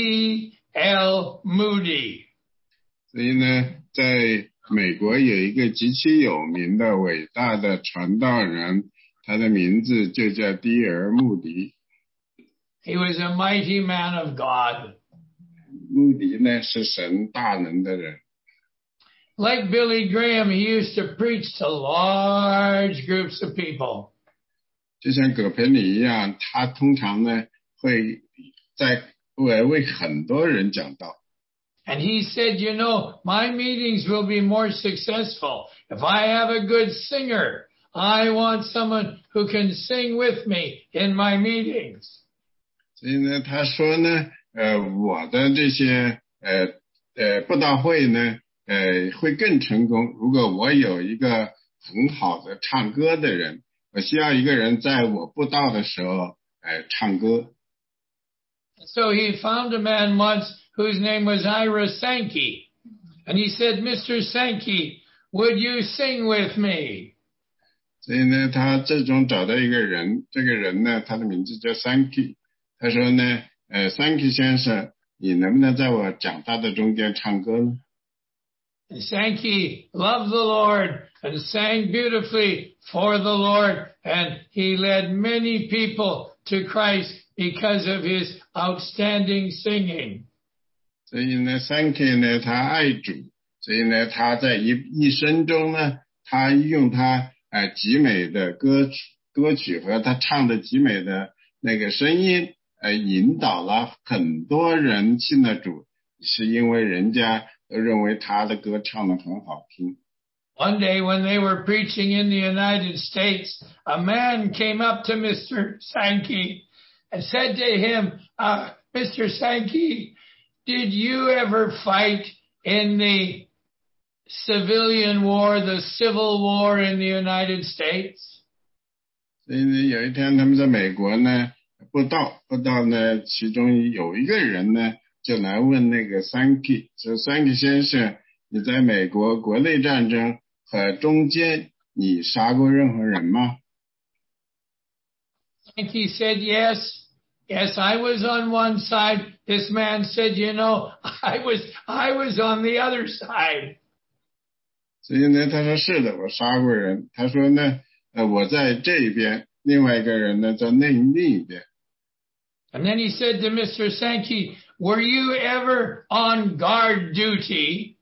Speaker 1: D.L. Moody.
Speaker 2: 所以呢，在美国有一个极其有名的伟大的传道人，他的名字就叫迪尔·穆迪。
Speaker 1: He was a mighty man of God.
Speaker 2: 穆迪呢是神大能的人。
Speaker 1: Like Billy Graham, he used to preach to large groups of people.
Speaker 2: 就像葛培理一样，他通常呢会为很多人讲道。
Speaker 1: And he said, you know, my meetings will be more successful if I have a good singer. I want someone who can sing with me in my meetings.
Speaker 2: 所以呢，他说呢，我的这些布道会呢，会更成功。如果我有一个很好的唱歌的人，我需要一个人在我布道的时候，唱歌。
Speaker 1: So he found a man once whose name was Ira Sankey. And he said, Mr. Sankey, would you sing with me?
Speaker 2: 所以呢，他最终找到一个人，这个人呢，他的名字叫 Sankey。他说呢，Sankey 先生，你能不能在我讲道的中间唱歌呢？
Speaker 1: And Sankey loved the Lord and sang beautifully for the Lord. And he led many people to Christ because of his outstanding singing.
Speaker 2: 所以呢 ，Sankey 呢，他爱主，所以呢，他在一生中呢，他用他极美的歌曲和他唱的极美的那个声音，引导了很多人信了主，是因为人家都认为他的歌唱得很好听。
Speaker 1: One day when they were preaching in the United States, a man came up to Mr. Sankey and said to him, Mr. Sankey, did you ever fight in the civilian war, the Civil War in the United States?
Speaker 2: 所以呢，有一天他们在美国呢布道呢，其中有一个人呢就来问那个 Sankey， 说 Sankey 先生，你在美国国内战争和中间你杀过任何人吗？
Speaker 1: Sankey said, yes, I was on one side. This man said, I was on the other side.
Speaker 2: 所以呢，他说是的，我杀过人。他说呢，我在这一边，另外一个人呢在另一边。
Speaker 1: And then he said to Mr. Sankey, were you ever on guard duty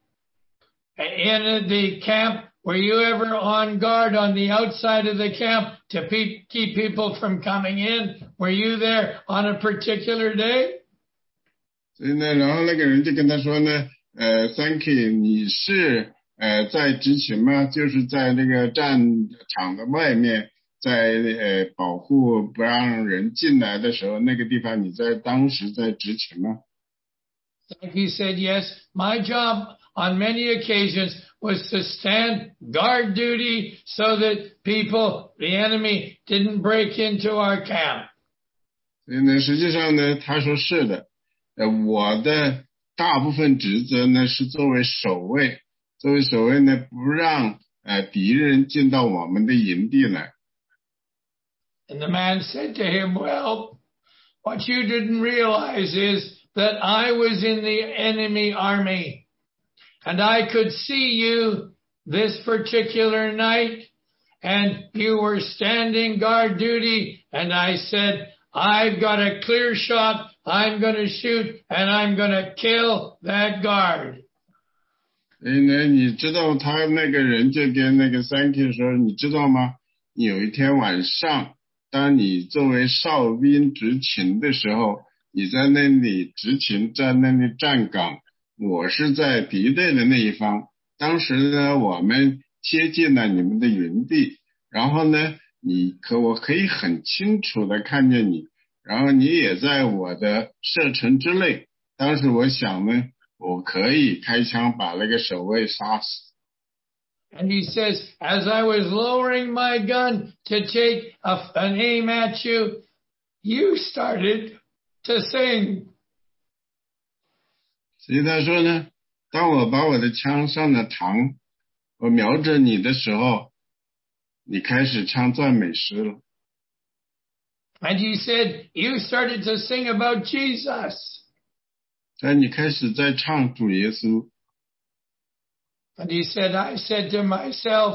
Speaker 1: in the camp? Were you ever on guard on the outside of the camp to keep people from coming in? Were you there on a particular day?
Speaker 2: 所以呢，然后那个人就跟他说呢，Sankey， 你是在执勤吗？就是在那个战场的外面，在保护不让人进来的时候，那个地方你在当时在执勤吗？
Speaker 1: Sankey said, yes, my job on many occasions was to stand guard duty so that people, the enemy, didn't break into our camp.
Speaker 2: 所以呢，实际上呢，他说是的，我的大部分职责呢是作为守卫呢，不让敌人进到我们的营地来。
Speaker 1: And the man said to him, well, what you didn't realize is that I was in the enemy army and I could see you this particular night and you were standing guard duty and I said, I've got a clear shot, I'm going to shoot and I'm going to kill that guard.
Speaker 2: 所以呢，你知道他那个人就跟那个 Sankey 说，你知道吗？你有一天晚上，当你作为哨兵执勤的时候，你在那里执勤，在那里站岗，我是在敌对的那一方。当时呢，我们接近了你们的营地，然后呢，我可以很清楚的看见你，然后你也在我的射程之内。当时我想呢，我可以开枪把那个守卫杀死。
Speaker 1: And he says, as I was lowering my gun to take an aim at you, you started to sing.
Speaker 2: 所以他说呢，当我把我的枪上了膛，我瞄着你的时候，你开始唱赞美诗了。
Speaker 1: And he said, you started to sing about Jesus.
Speaker 2: 所以你开始在唱主耶稣。
Speaker 1: And he said, I said to myself,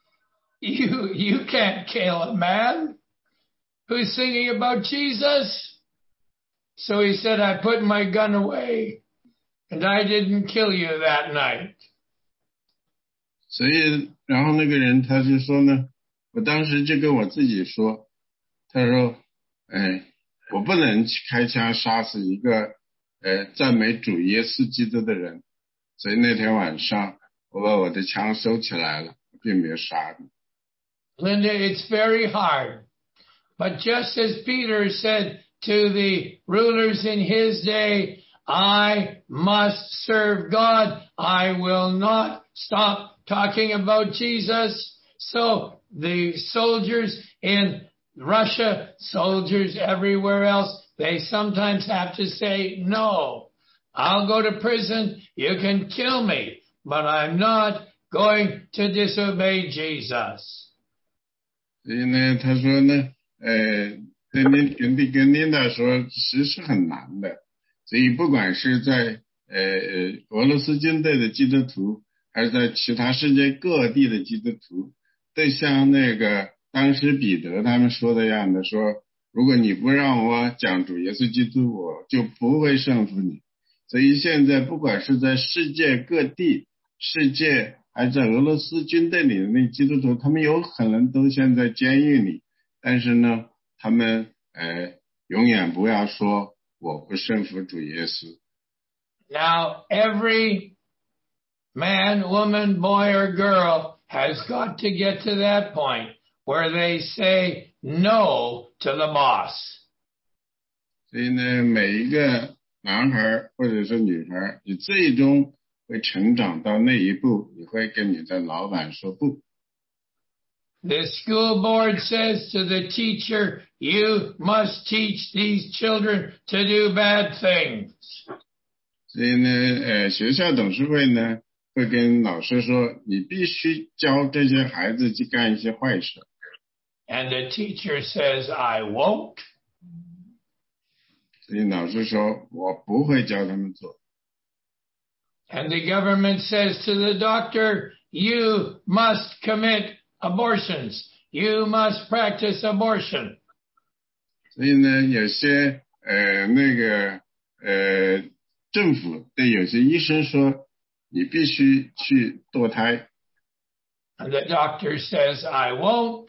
Speaker 1: you can't kill a man who's singing about Jesus. So he said, I put my gun away and I didn't kill you that night.
Speaker 2: 所以，然后那个人他就说呢，我当时就跟我自己说，他说，我不能去开枪杀死一个赞美主耶稣基督的人。所以那天晚上，我把我的枪收起来了，并没有杀你。
Speaker 1: Linda, it's very hard. But just as Peter said to the rulers in his day, I must serve God. I will not stop talking about Jesus. So the soldiers in Russia, soldiers everywhere else, they sometimes have to say, no, I'll go to prison. You can kill me, but I'm not going to disobey Jesus.
Speaker 2: 所以呢，他说呢，跟Linda 说，其实是很难的。所以不管是在俄罗斯军队的基督徒，还是在其他世界各地的基督徒，都像那个当时彼得他们说的样的，说如果你不让我讲主耶稣基督，我就不会胜负你。所以现在不管是在世界各地，还在俄罗斯军队里的那基督徒，他们有可能都现在监狱里，但是呢，他们永远不要说我不顺服主耶稣。
Speaker 1: Now every man, woman, boy or girl has got to get to that point where they say no to the boss.
Speaker 2: 所以呢，每一个男孩或者是女孩，你最终会成长到那一步，你会跟你的老板说不。
Speaker 1: The school board says to the teacher, you must teach these children to do bad things.
Speaker 2: 所以呢，学校董事会呢会跟老师说，你必须教这些孩子去干一些坏事。
Speaker 1: And the teacher says, I won't.
Speaker 2: 所以老师说，我不会教他们做。
Speaker 1: And the government says to the doctor, you must commit abortions. You must practice abortion.
Speaker 2: 所以呢，有些政府对有些医生说，你必须去堕胎。
Speaker 1: And the doctor says, I won't.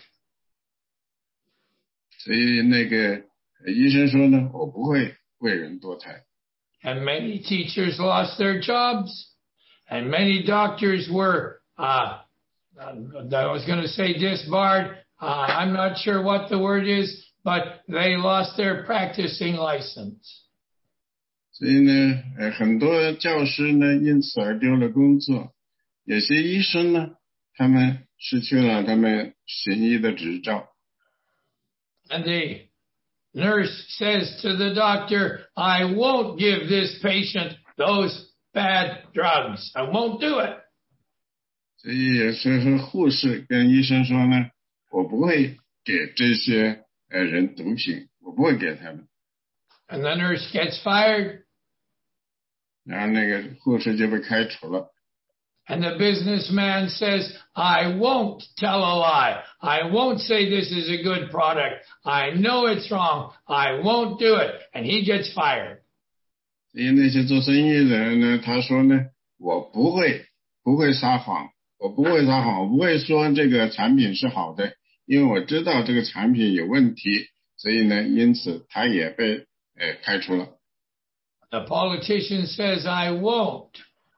Speaker 2: 所以医生说呢，我不会为人堕胎。
Speaker 1: And many teachers lost their jobs, and many doctors were, I was going to say disbarred. I'm not sure what the word is, but they lost their practicing license.
Speaker 2: 所以呢，很多教师呢因此而丢了工作，有些医生呢，他们失去了他们行医的执照。
Speaker 1: And the nurse says to the doctor, I won't give this patient those bad drugs. I won't do it.
Speaker 2: 所以有时候护士跟医生说呢，我不会给这些人毒品，我不会给他们。
Speaker 1: And the nurse gets fired.
Speaker 2: 然后护士就被开除了。
Speaker 1: And the businessman says, I won't tell a lie. I won't say this is a good product. I know it's wrong. I won't do it. And he gets fired.
Speaker 2: 所以那些做生意的人呢，他说呢，我不会撒谎，我不会说这个产品是好的，因为我知道这个产品有问题，所以呢，因此他也被开除了。
Speaker 1: The politician says, I won't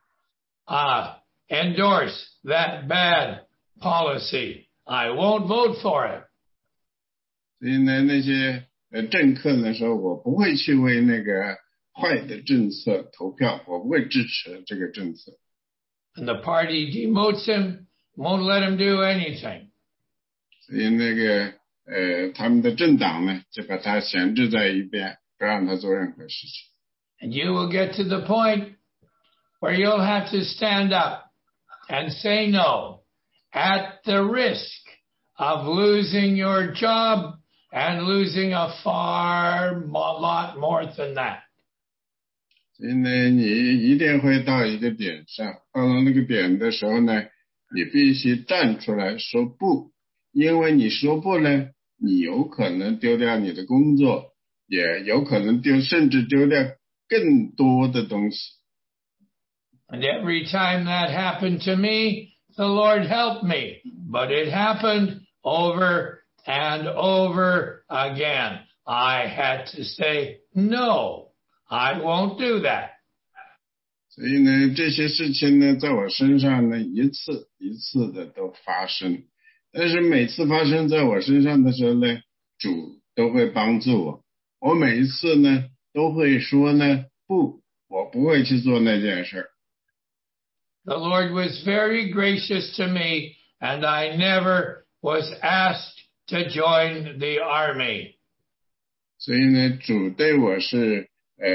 Speaker 1: endorse that bad policy. I won't vote for it.
Speaker 2: 所以呢，那些政客呢说，我不会去为那个坏的政策投票，我不会支持这个政策。
Speaker 1: And the party demotes him, won't let him do anything.
Speaker 2: 所以他们的政党呢就把他闲置在一边，不让他做任何事情。
Speaker 1: And you will get to the point where you'll have to stand up and say no at the risk of losing your job and losing a lot more than that.
Speaker 2: 所以呢，你一定会到一个点上，到了那个点的时候呢，你必须站出来说不，因为你说不呢，你有可能丢掉你的工作，也有可能甚至丢掉更多的东西。
Speaker 1: And every time that happened to me, the Lord helped me. But it happened over and over again. I had to say, no, I won't do that.
Speaker 2: 所以呢，这些事情呢，在我身上呢，一次一次的都发生。但是每次发生在我身上的时候呢，主都会帮助我。我每一次呢，都会说呢，不，我不会去做那件事。
Speaker 1: The Lord was very gracious to me, and I never was asked to join the army.
Speaker 2: 所以呢，主对我是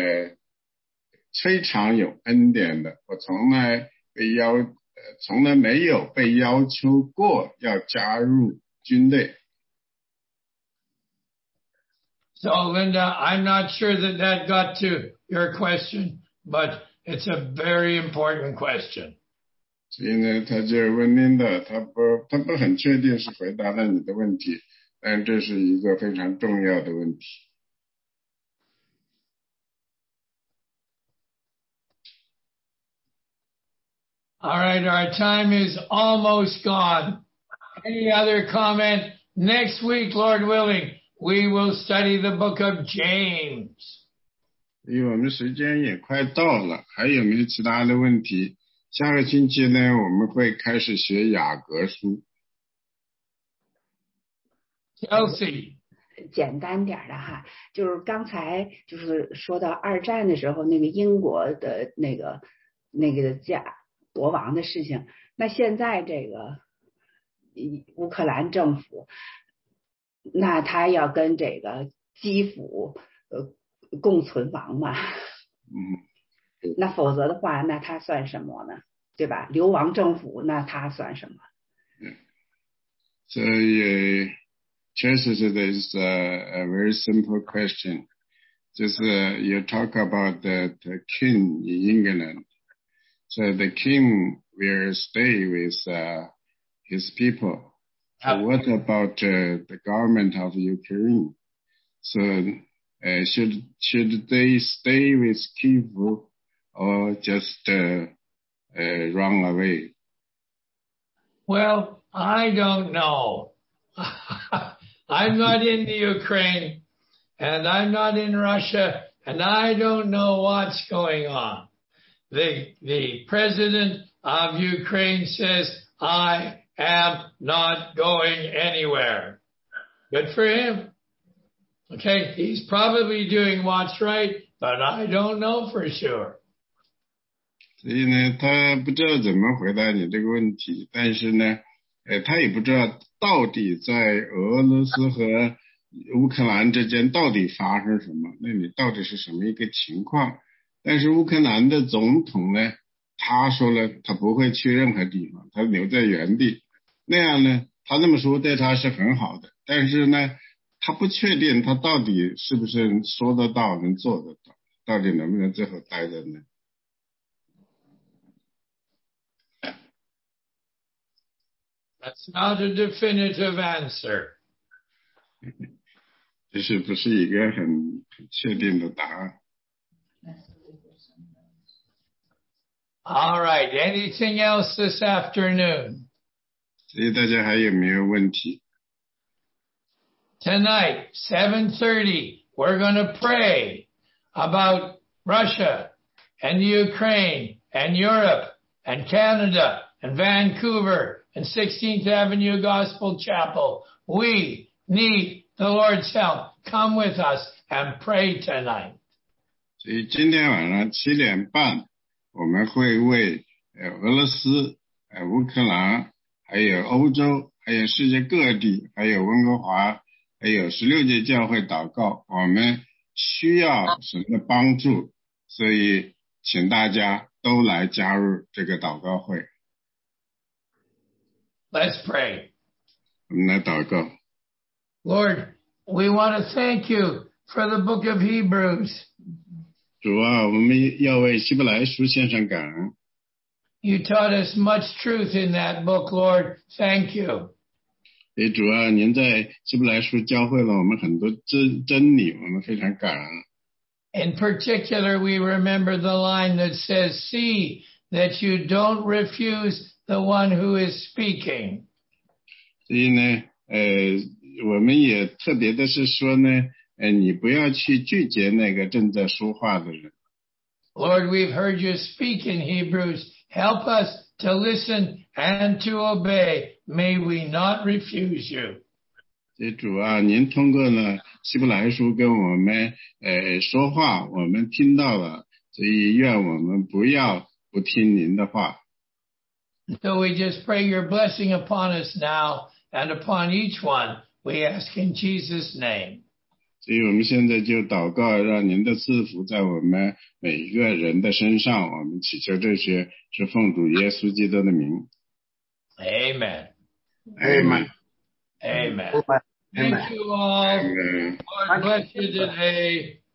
Speaker 2: 非常有恩典的，我从来没有被要求过要加入军队。
Speaker 1: So, Linda, I'm not sure that got to your question, but it's a very important question.
Speaker 2: 所以呢，他就问 Linda， 他不很确定是回答了你的问题，但这是一个非常重要的问题。
Speaker 1: All right, our time is almost gone. Any other comment? Next week, Lord willing, we will study the book of James.
Speaker 2: 因为我们时间也快到了，还有没有其他的问题？下个星期呢，我们会开始学雅各书。
Speaker 1: Chelsea.
Speaker 5: 简单点的哈，就是刚才就是说到二战的时候那个英国的那个国王的事情，那现在这个乌克兰政府，那他要跟这个基辅共存亡嘛，那否则的话，那他算什么呢？对吧？流亡政府，那他算什么？
Speaker 2: 所以确实是 there's a very simple question. 就是 you talk about the king in England. So the king will stay with his people. So what about the government of Ukraine? So should they stay with Kyiv or just run away?
Speaker 1: Well, I don't know. I'm not in the Ukraine, and I'm not in Russia, and I don't know what's going on. The president of Ukraine says, I am not going anywhere. Good for him. Okay, he's probably doing what's right, but I don't know for sure.
Speaker 2: 所以呢，他不知道怎么回答你这个问题，但是呢，他也不知道到底在俄罗斯和乌克兰之间到底发生什么，那你到底是什么一个情况？但是乌克兰的总统呢，他说了，他不会去任何地方，他留在原地。那样呢，他这么说对他是很好的，但是呢，他不确定他到底是不是说得到，能做得到，到底能不能最后待着呢？
Speaker 1: That's not a definitive answer.
Speaker 2: 这是不是一个很确定的答案？
Speaker 1: All right. Anything else this afternoon?
Speaker 2: 所以大家还有没有问题？
Speaker 1: Tonight, 7:30, we're going to pray about Russia and Ukraine and Europe and Canada and Vancouver and 16th Avenue Gospel Chapel. We need the Lord's help. Come with us and pray tonight.
Speaker 2: 所以今天晚上7点半，我们会为俄罗斯、乌克兰，还有欧洲，还有世界各地，还有温哥华，还有16届教会祷告。我们需要神的帮助，所以请大家都来加入这个祷告会。
Speaker 1: Let's pray.
Speaker 2: 我们来祷告。
Speaker 1: Lord, we want to thank you for the book of Hebrews.
Speaker 2: 主啊，我们要为希伯来书献上感恩。
Speaker 1: You taught us much truth in that book, Lord. Thank you.
Speaker 2: 主啊，您在希伯来书教会了我们很多真理，我们非常感恩。
Speaker 1: In particular, we remember the line that says, see that you don't refuse the one who is speaking.
Speaker 2: 所以呢，我们也特别的是说呢，你不要去拒绝那个正在说话的人。
Speaker 1: Lord, we've heard you speak in Hebrews. Help us to listen and to obey. May we not refuse you.
Speaker 2: 主啊，您通过呢希伯来书跟我们说话，我们听到了，所以愿我们不要不听您的话。
Speaker 1: So we just pray your blessing upon us now and upon each one. We ask in Jesus' name.
Speaker 2: 所以我们现在就祷告，让您的赐福在我们每一个人的身上。我们祈求这些是奉主耶稣基督的名。
Speaker 1: Amen.
Speaker 3: Amen.
Speaker 1: Amen.
Speaker 3: Amen.
Speaker 1: Thank you all.
Speaker 2: Amen.
Speaker 1: Lord bless you today.